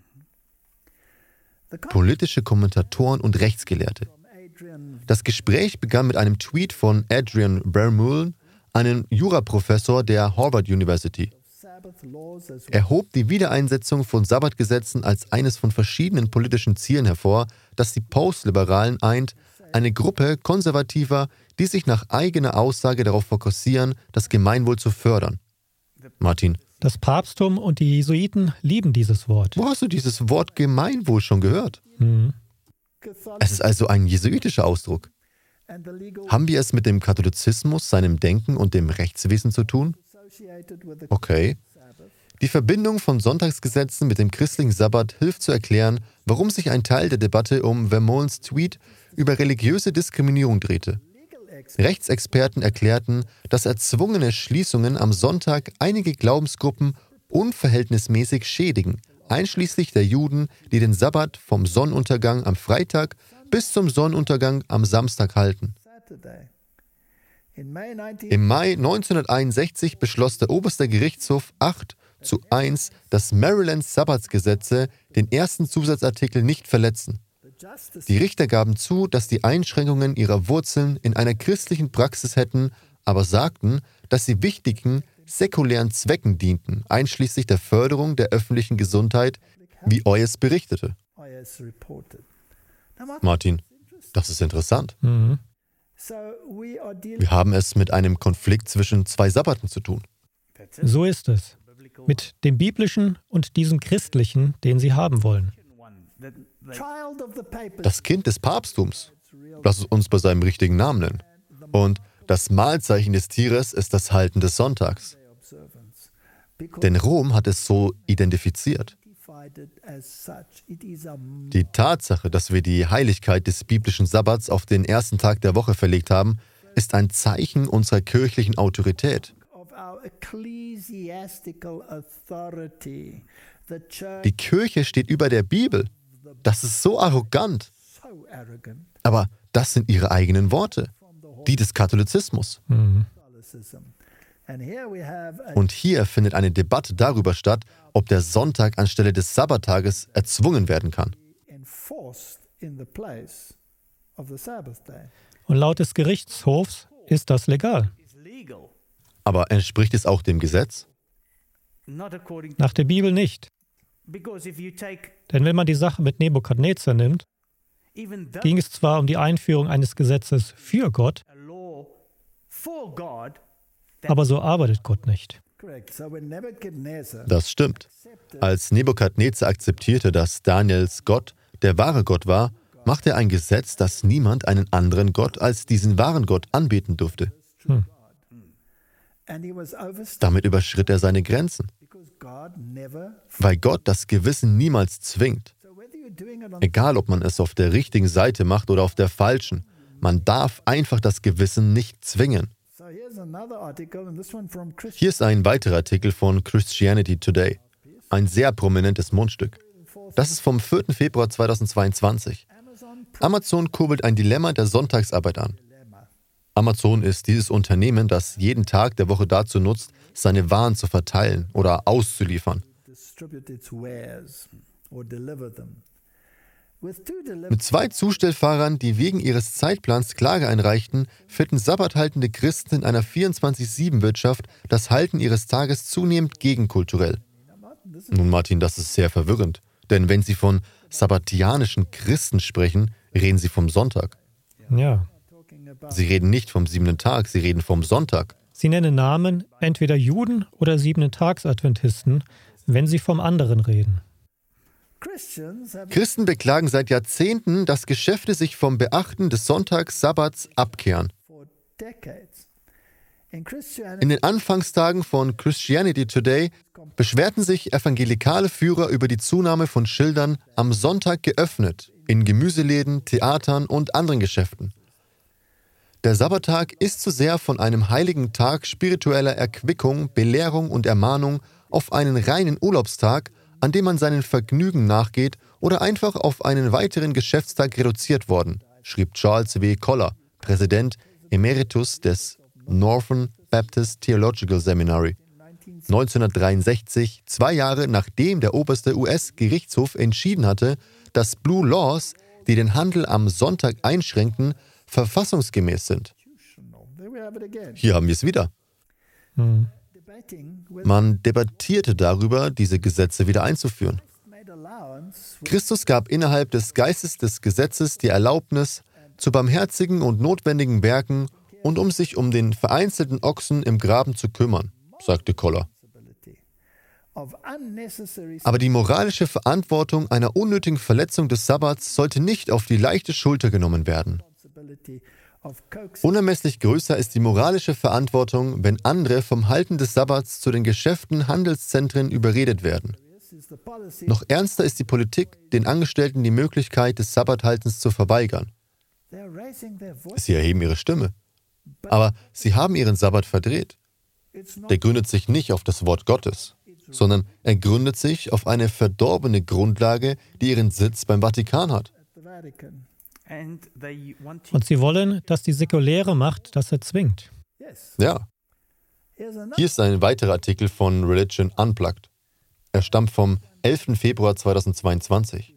Politische Kommentatoren und Rechtsgelehrte. Das Gespräch begann mit einem Tweet von Adrian Vermeulen, einem Juraprofessor der Harvard University. Er hob die Wiedereinsetzung von Sabbatgesetzen als eines von verschiedenen politischen Zielen hervor, das die Postliberalen eint, eine Gruppe Konservativer, die sich nach eigener Aussage darauf fokussieren, das Gemeinwohl zu fördern. Martin. Das Papsttum und die Jesuiten lieben dieses Wort. Wo hast du dieses Wort Gemeinwohl schon gehört? Mhm. Es ist also ein jesuitischer Ausdruck. Haben wir es mit dem Katholizismus, seinem Denken und dem Rechtswesen zu tun? Okay. Die Verbindung von Sonntagsgesetzen mit dem christlichen Sabbat hilft zu erklären, warum sich ein Teil der Debatte um Vermeulens Tweet über religiöse Diskriminierung drehte. Rechtsexperten erklärten, dass erzwungene Schließungen am Sonntag einige Glaubensgruppen unverhältnismäßig schädigen, einschließlich der Juden, die den Sabbat vom Sonnenuntergang am Freitag bis zum Sonnenuntergang am Samstag halten. Im Mai neunzehnhunderteinundsechzig beschloss der oberste Gerichtshof acht zu eins, dass Marylands Sabbatsgesetze den ersten Zusatzartikel nicht verletzen. Die Richter gaben zu, dass die Einschränkungen ihrer Wurzeln in einer christlichen Praxis hätten, aber sagten, dass sie wichtigen säkulären Zwecken dienten, einschließlich der Förderung der öffentlichen Gesundheit, wie Oyes berichtete. Martin, das ist interessant. Mhm. Wir haben es mit einem Konflikt zwischen zwei Sabbaten zu tun. So ist es. Mit dem biblischen und diesem christlichen, den sie haben wollen. Das Kind des Papsttums, lass es uns bei seinem richtigen Namen nennen. Und das Mahlzeichen des Tieres ist das Halten des Sonntags. Denn Rom hat es so identifiziert. Die Tatsache, dass wir die Heiligkeit des biblischen Sabbats auf den ersten Tag der Woche verlegt haben, ist ein Zeichen unserer kirchlichen Autorität. Die Kirche steht über der Bibel. Das ist so arrogant. Aber das sind ihre eigenen Worte, die des Katholizismus. Mhm. Und hier findet eine Debatte darüber statt, ob der Sonntag anstelle des Sabbattages erzwungen werden kann. Und laut des Gerichtshofs ist das legal. Aber entspricht es auch dem Gesetz? Nach der Bibel nicht. Denn wenn man die Sache mit Nebukadnezar nimmt, ging es zwar um die Einführung eines Gesetzes für Gott, aber so arbeitet Gott nicht. Das stimmt. Als Nebukadnezar akzeptierte, dass Daniels Gott der wahre Gott war, machte er ein Gesetz, dass niemand einen anderen Gott als diesen wahren Gott anbeten durfte. Hm. Damit überschritt er seine Grenzen, weil Gott das Gewissen niemals zwingt. Egal, ob man es auf der richtigen Seite macht oder auf der falschen, man darf einfach das Gewissen nicht zwingen. Hier ist ein weiterer Artikel von Christianity Today, ein sehr prominentes Mundstück. Das ist vom vierten Februar zweitausendzweiundzwanzig. Amazon kurbelt ein Dilemma der Sonntagsarbeit an. Amazon ist dieses Unternehmen, das jeden Tag der Woche dazu nutzt, seine Waren zu verteilen oder auszuliefern. Mit zwei Zustellfahrern, die wegen ihres Zeitplans Klage einreichten, finden sabbathaltende Christen in einer vierundzwanzig sieben Wirtschaft das Halten ihres Tages zunehmend gegenkulturell. Nun, Martin, das ist sehr verwirrend, denn wenn Sie von sabbatianischen Christen sprechen, reden Sie vom Sonntag. Ja. Sie reden nicht vom siebenten Tag, Sie reden vom Sonntag. Sie nennen Namen entweder Juden oder Siebenten-Tags-Adventisten, wenn sie vom anderen reden. Christen beklagen seit Jahrzehnten, dass Geschäfte sich vom Beachten des Sonntags, Sabbats abkehren. In den Anfangstagen von Christianity Today beschwerten sich evangelikale Führer über die Zunahme von Schildern „Am Sonntag geöffnet“ in Gemüseläden, Theatern und anderen Geschäften. Der Sabbattag ist zu sehr von einem heiligen Tag spiritueller Erquickung, Belehrung und Ermahnung auf einen reinen Urlaubstag, an dem man seinen Vergnügen nachgeht oder einfach auf einen weiteren Geschäftstag reduziert worden, schrieb Charles W. Collar, Präsident Emeritus des Northern Baptist Theological Seminary, neunzehnhundertdreiundsechzig, zwei Jahre nachdem der oberste U S-Gerichtshof entschieden hatte, dass Blue Laws, die den Handel am Sonntag einschränken, verfassungsgemäß sind. Hier haben wir es wieder. Hm. Man debattierte darüber, diese Gesetze wieder einzuführen. Christus gab innerhalb des Geistes des Gesetzes die Erlaubnis zu barmherzigen und notwendigen Werken und um sich um den vereinzelten Ochsen im Graben zu kümmern, sagte Collar. Aber die moralische Verantwortung einer unnötigen Verletzung des Sabbats sollte nicht auf die leichte Schulter genommen werden. Unermesslich größer ist die moralische Verantwortung, wenn andere vom Halten des Sabbats zu den Geschäften, Handelszentren überredet werden. Noch ernster ist die Politik, den Angestellten die Möglichkeit des Sabbathaltens zu verweigern. Sie erheben ihre Stimme, aber sie haben ihren Sabbat verdreht. Der gründet sich nicht auf das Wort Gottes, sondern er gründet sich auf eine verdorbene Grundlage, die ihren Sitz beim Vatikan hat. Und sie wollen, dass die säkuläre Macht das erzwingt. Ja. Hier ist ein weiterer Artikel von Religion Unplugged. Er stammt vom elften Februar zweitausendzweiundzwanzig.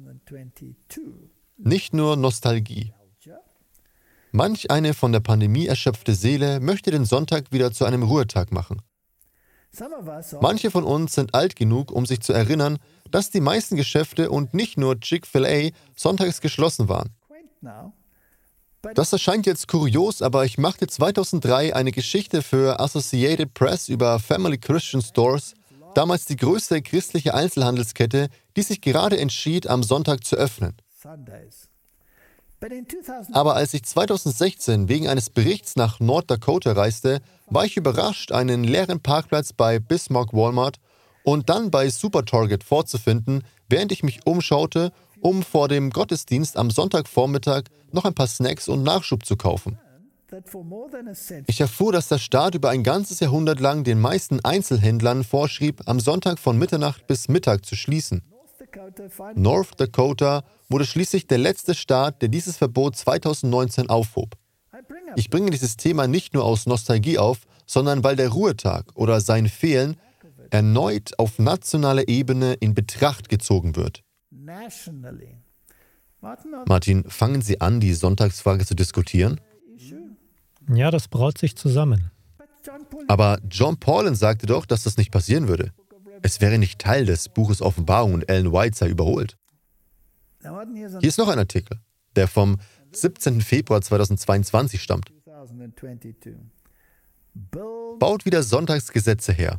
Nicht nur Nostalgie. Manch eine von der Pandemie erschöpfte Seele möchte den Sonntag wieder zu einem Ruhetag machen. Manche von uns sind alt genug, um sich zu erinnern, dass die meisten Geschäfte und nicht nur Chick-fil-A sonntags geschlossen waren. Das erscheint jetzt kurios, aber ich machte zweitausenddrei eine Geschichte für Associated Press über Family Christian Stores, damals die größte christliche Einzelhandelskette, die sich gerade entschied, am Sonntag zu öffnen. Aber als ich zweitausendsechzehn wegen eines Berichts nach North Dakota reiste, war ich überrascht, einen leeren Parkplatz bei Bismarck Walmart und dann bei Super Target vorzufinden, während ich mich umschaute, um vor dem Gottesdienst am Sonntagvormittag noch ein paar Snacks und Nachschub zu kaufen. Ich erfuhr, dass der Staat über ein ganzes Jahrhundert lang den meisten Einzelhändlern vorschrieb, am Sonntag von Mitternacht bis Mittag zu schließen. North Dakota wurde schließlich der letzte Staat, der dieses Verbot zweitausendneunzehn aufhob. Ich bringe dieses Thema nicht nur aus Nostalgie auf, sondern weil der Ruhetag oder sein Fehlen erneut auf nationaler Ebene in Betracht gezogen wird. Martin, fangen Sie an, die Sonntagsfrage zu diskutieren? Ja, das braut sich zusammen. Aber John Paulin sagte doch, dass das nicht passieren würde. Es wäre nicht Teil des Buches Offenbarung und Ellen White sei überholt. Hier ist noch ein Artikel, der vom siebzehnten Februar zweitausendzweiundzwanzig stammt. Baut wieder Sonntagsgesetze her.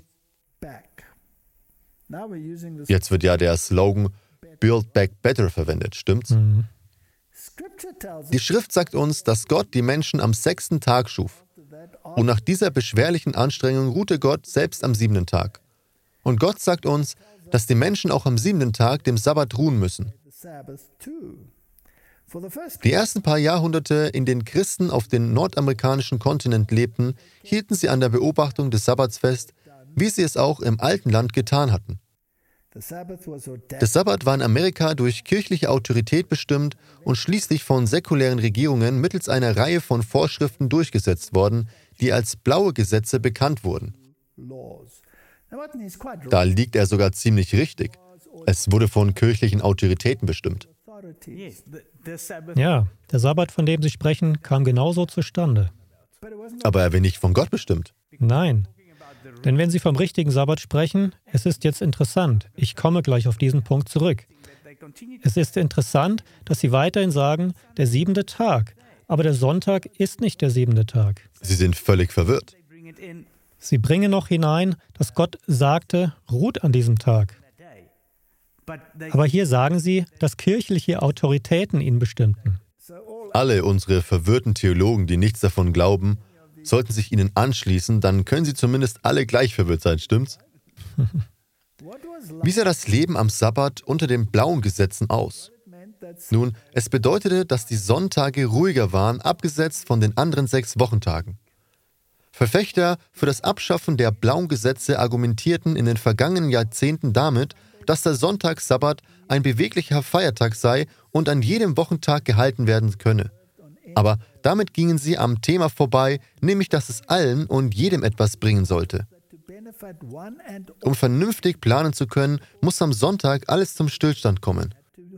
Jetzt wird ja der Slogan Build Back Better verwendet, stimmt's? Mhm. Die Schrift sagt uns, dass Gott die Menschen am sechsten Tag schuf. Und nach dieser beschwerlichen Anstrengung ruhte Gott selbst am siebenten Tag. Und Gott sagt uns, dass die Menschen auch am siebenten Tag dem Sabbat ruhen müssen. Die ersten paar Jahrhunderte, in denen Christen auf dem nordamerikanischen Kontinent lebten, hielten sie an der Beobachtung des Sabbats fest, wie sie es auch im alten Land getan hatten. Der Sabbat war in Amerika durch kirchliche Autorität bestimmt und schließlich von säkulären Regierungen mittels einer Reihe von Vorschriften durchgesetzt worden, die als blaue Gesetze bekannt wurden. Da liegt er sogar ziemlich richtig. Es wurde von kirchlichen Autoritäten bestimmt. Ja, der Sabbat, von dem Sie sprechen, kam genauso zustande. Aber er wird nicht von Gott bestimmt. Nein, denn wenn Sie vom richtigen Sabbat sprechen, es ist jetzt interessant, ich komme gleich auf diesen Punkt zurück. Es ist interessant, dass Sie weiterhin sagen, der siebente Tag, aber der Sonntag ist nicht der siebente Tag. Sie sind völlig verwirrt. Sie bringen noch hinein, dass Gott sagte, ruht an diesem Tag. Aber hier sagen Sie, dass kirchliche Autoritäten ihn bestimmten. Alle unsere verwirrten Theologen, die nichts davon glauben, sollten sich ihnen anschließen, dann können sie zumindest alle gleich verwirrt sein, stimmt's? Wie sah das Leben am Sabbat unter den blauen Gesetzen aus? Nun, es bedeutete, dass die Sonntage ruhiger waren, abgesetzt von den anderen sechs Wochentagen. Verfechter für das Abschaffen der blauen Gesetze argumentierten in den vergangenen Jahrzehnten damit, dass der Sonntagssabbat ein beweglicher Feiertag sei und an jedem Wochentag gehalten werden könne. Aber damit gingen sie am Thema vorbei, nämlich dass es allen und jedem etwas bringen sollte. Um vernünftig planen zu können, muss am Sonntag alles zum Stillstand kommen.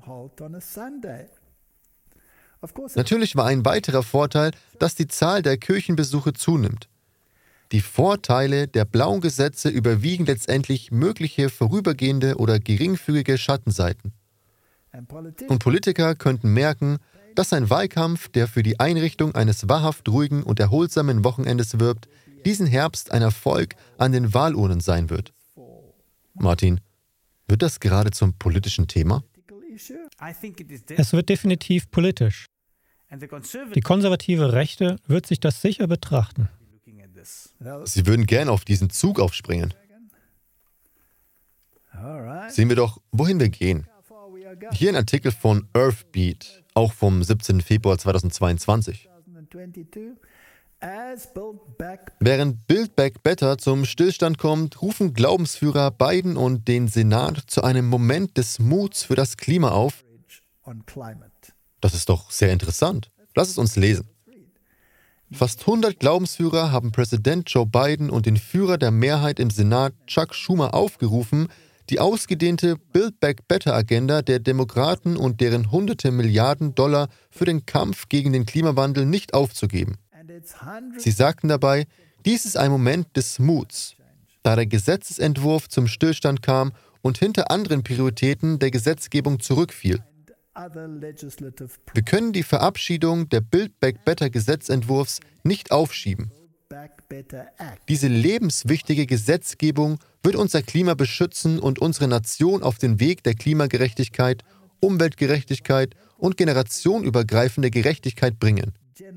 Natürlich war ein weiterer Vorteil, dass die Zahl der Kirchenbesuche zunimmt. Die Vorteile der blauen Gesetze überwiegen letztendlich mögliche vorübergehende oder geringfügige Schattenseiten. Und Politiker könnten merken, dass ein Wahlkampf, der für die Einrichtung eines wahrhaft ruhigen und erholsamen Wochenendes wirbt, diesen Herbst ein Erfolg an den Wahlurnen sein wird. Martin, wird das gerade zum politischen Thema? Es wird definitiv politisch. Die konservative Rechte wird sich das sicher betrachten. Sie würden gern auf diesen Zug aufspringen. Sehen wir doch, wohin wir gehen. Hier ein Artikel von Earthbeat, auch vom siebzehnten Februar zweitausendzweiundzwanzig. Während Build Back Better zum Stillstand kommt, rufen Glaubensführer Biden und den Senat zu einem Moment des Muts für das Klima auf. Das ist doch sehr interessant. Lass es uns lesen. Fast hundert Glaubensführer haben Präsident Joe Biden und den Führer der Mehrheit im Senat, Chuck Schumer, aufgerufen, die ausgedehnte Build Back Better-Agenda der Demokraten und deren hunderte Milliarden Dollar für den Kampf gegen den Klimawandel nicht aufzugeben. Sie sagten dabei, dies ist ein Moment des Muts, da der Gesetzesentwurf zum Stillstand kam und hinter anderen Prioritäten der Gesetzgebung zurückfiel. Wir können die Verabschiedung der Build Back Better Gesetzentwurfs nicht aufschieben. Diese lebenswichtige Gesetzgebung wird unser Klima beschützen und unsere Nation auf den Weg der Klimagerechtigkeit, Umweltgerechtigkeit und generationenübergreifende Gerechtigkeit bringen.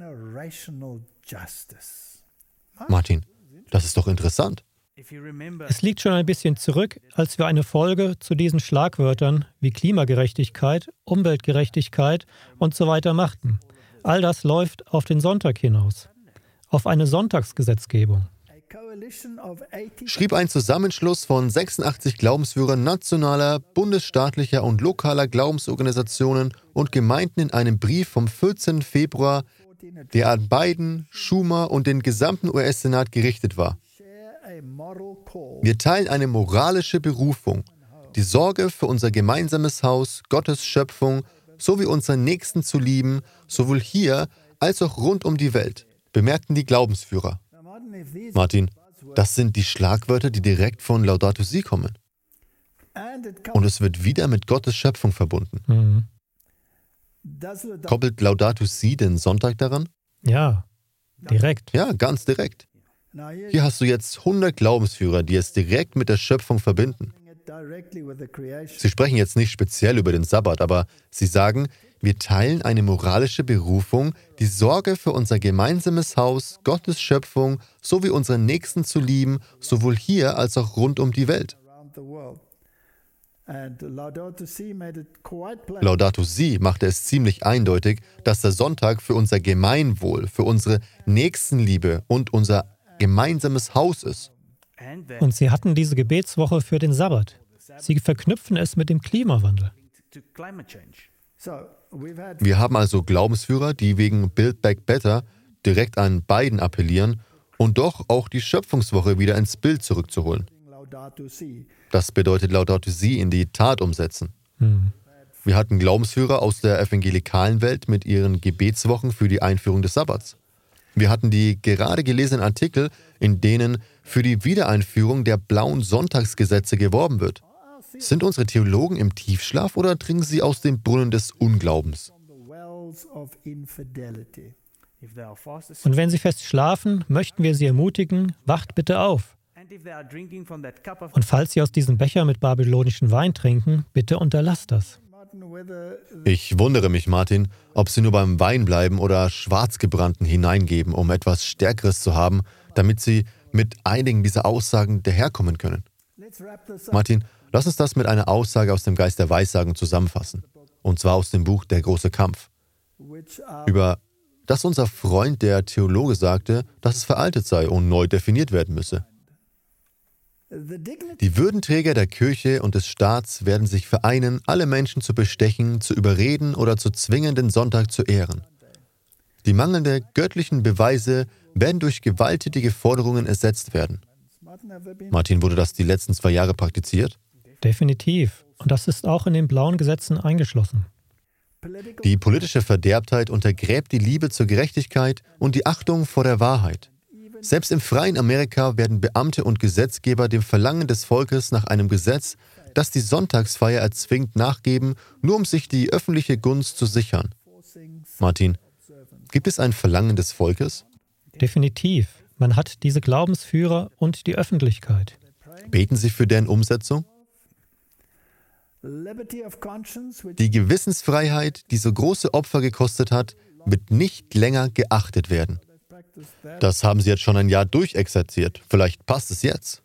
Martin, das ist doch interessant. Es liegt schon ein bisschen zurück, als wir eine Folge zu diesen Schlagwörtern wie Klimagerechtigkeit, Umweltgerechtigkeit und so weiter machten. All das läuft auf den Sonntag hinaus, auf eine Sonntagsgesetzgebung. Schrieb ein Zusammenschluss von sechsundachtzig Glaubensführern nationaler, bundesstaatlicher und lokaler Glaubensorganisationen und Gemeinden in einem Brief vom vierzehnten Februar, der an Biden, Schumer und den gesamten U S-Senat gerichtet war. Wir teilen eine moralische Berufung, die Sorge für unser gemeinsames Haus, Gottes Schöpfung, sowie unseren Nächsten zu lieben, sowohl hier als auch rund um die Welt, bemerkten die Glaubensführer. Martin, das sind die Schlagwörter, die direkt von Laudato Si kommen. Und es wird wieder mit Gottes Schöpfung verbunden. Mhm. Koppelt Laudato Si den Sonntag daran? Ja, direkt. Ja, ganz direkt. Hier hast du jetzt hundert Glaubensführer, die es direkt mit der Schöpfung verbinden. Sie sprechen jetzt nicht speziell über den Sabbat, aber sie sagen, wir teilen eine moralische Berufung, die Sorge für unser gemeinsames Haus, Gottes Schöpfung, sowie unseren Nächsten zu lieben, sowohl hier als auch rund um die Welt. Laudato Si machte es ziemlich eindeutig, dass der Sonntag für unser Gemeinwohl, für unsere Nächstenliebe und unser gemeinsames Haus ist. Und sie hatten diese Gebetswoche für den Sabbat. Sie verknüpfen es mit dem Klimawandel. Wir haben also Glaubensführer, die wegen Build Back Better direkt an Biden appellieren und doch auch die Schöpfungswoche wieder ins Bild zurückzuholen. Das bedeutet Laudato Si in die Tat umsetzen. Hm. Wir hatten Glaubensführer aus der evangelikalen Welt mit ihren Gebetswochen für die Einführung des Sabbats. Wir hatten die gerade gelesenen Artikel, in denen für die Wiedereinführung der blauen Sonntagsgesetze geworben wird. Sind unsere Theologen im Tiefschlaf oder trinken sie aus dem Brunnen des Unglaubens? Und wenn sie fest schlafen, möchten wir sie ermutigen, wacht bitte auf. Und falls sie aus diesem Becher mit babylonischen Wein trinken, bitte unterlasst das. Ich wundere mich, Martin, ob sie nur beim Wein bleiben oder Schwarzgebrannten hineingeben, um etwas Stärkeres zu haben, damit sie mit einigen dieser Aussagen daherkommen können. Martin, lass uns das mit einer Aussage aus dem Geist der Weissagung zusammenfassen. Und zwar aus dem Buch Der große Kampf. Über das unser Freund, der Theologe, sagte, dass es veraltet sei und neu definiert werden müsse. Die Würdenträger der Kirche und des Staats werden sich vereinen, alle Menschen zu bestechen, zu überreden oder zu zwingen, den Sonntag zu ehren. Die mangelnden göttlichen Beweise werden durch gewalttätige Forderungen ersetzt werden. Martin, wurde das die letzten zwei Jahre praktiziert? Definitiv. Und das ist auch in den blauen Gesetzen eingeschlossen. Die politische Verderbtheit untergräbt die Liebe zur Gerechtigkeit und die Achtung vor der Wahrheit. Selbst im freien Amerika werden Beamte und Gesetzgeber dem Verlangen des Volkes nach einem Gesetz, das die Sonntagsfeier erzwingt, nachgeben, nur um sich die öffentliche Gunst zu sichern. Martin, gibt es ein Verlangen des Volkes? Definitiv. Man hat diese Glaubensführer und die Öffentlichkeit. Beten Sie für deren Umsetzung? Die Gewissensfreiheit, die so große Opfer gekostet hat, wird nicht länger geachtet werden. Das haben Sie jetzt schon ein Jahr durchexerziert. Vielleicht passt es jetzt.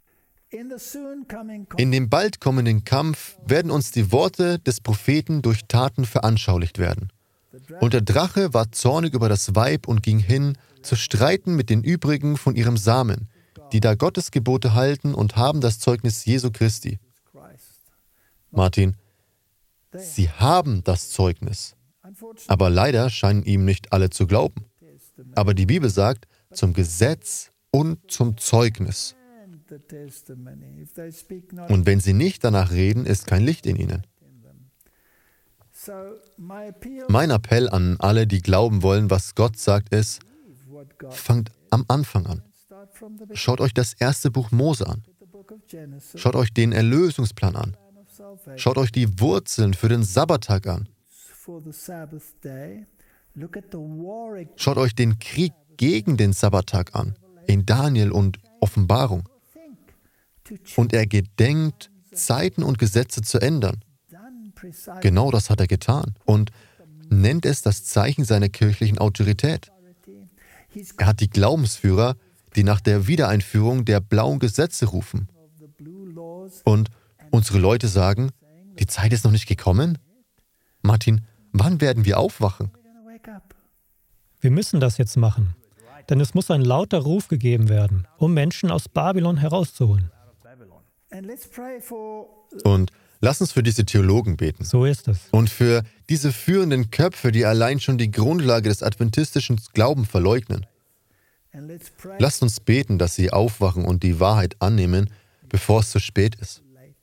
In dem bald kommenden Kampf werden uns die Worte des Propheten durch Taten veranschaulicht werden. Und der Drache war zornig über das Weib und ging hin, zu streiten mit den übrigen von ihrem Samen, die da Gottes Gebote halten und haben das Zeugnis Jesu Christi. Martin, sie haben das Zeugnis, aber leider scheinen ihm nicht alle zu glauben. Aber die Bibel sagt, zum Gesetz und zum Zeugnis. Und wenn sie nicht danach reden, ist kein Licht in ihnen. Mein Appell an alle, die glauben wollen, was Gott sagt, ist, fangt am Anfang an. Schaut euch das erste Buch Mose an. Schaut euch den Erlösungsplan an. Schaut euch die Wurzeln für den Sabbattag an. Schaut euch den Krieg gegen den Sabbattag an, in Daniel und Offenbarung. Und er gedenkt, Zeiten und Gesetze zu ändern. Genau das hat er getan und nennt es das Zeichen seiner kirchlichen Autorität. Er hat die Glaubensführer, die nach der Wiedereinführung der blauen Gesetze rufen. Und unsere Leute sagen, die Zeit ist noch nicht gekommen? Martin, wann werden wir aufwachen? Wir müssen das jetzt machen, denn es muss ein lauter Ruf gegeben werden, um Menschen aus Babylon herauszuholen. Und lass uns für diese Theologen beten. So ist es. Und für diese führenden Köpfe, die allein schon die Grundlage des adventistischen Glaubens verleugnen. Lasst uns beten, dass sie aufwachen und die Wahrheit annehmen, bevor es zu spät ist.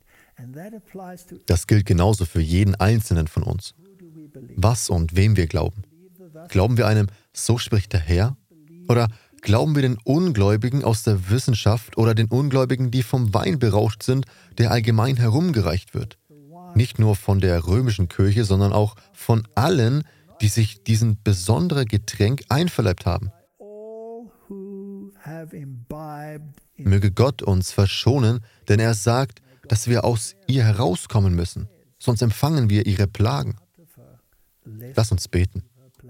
Das gilt genauso für jeden Einzelnen von uns. Was und wem wir glauben. Glauben wir einem, so spricht der Herr? Oder glauben wir den Ungläubigen aus der Wissenschaft oder den Ungläubigen, die vom Wein berauscht sind, der allgemein herumgereicht wird? Nicht nur von der römischen Kirche, sondern auch von allen, die sich diesen besonderen Getränk einverleibt haben. Möge Gott uns verschonen, denn er sagt, dass wir aus ihr herauskommen müssen, sonst empfangen wir ihre Plagen. Lass uns beten.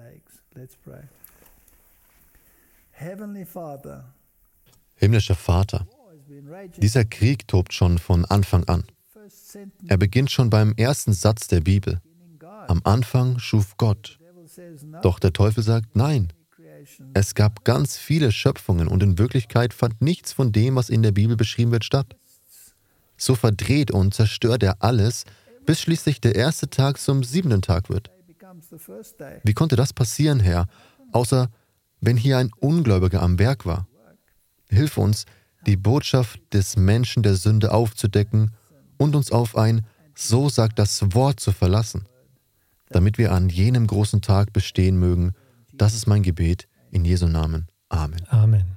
Himmlischer Vater, dieser Krieg tobt schon von Anfang an. Er beginnt schon beim ersten Satz der Bibel. Am Anfang schuf Gott. Doch der Teufel sagt, nein. Es gab ganz viele Schöpfungen und in Wirklichkeit fand nichts von dem, was in der Bibel beschrieben wird, statt. So verdreht und zerstört er alles, bis schließlich der erste Tag zum siebenten Tag wird. Wie konnte das passieren, Herr, außer wenn hier ein Ungläubiger am Werk war? Hilf uns, die Botschaft des Menschen der Sünde aufzudecken und uns auf ein „So sagt das Wort" zu verlassen, damit wir an jenem großen Tag bestehen mögen. Das ist mein Gebet in Jesu Namen. Amen. Amen.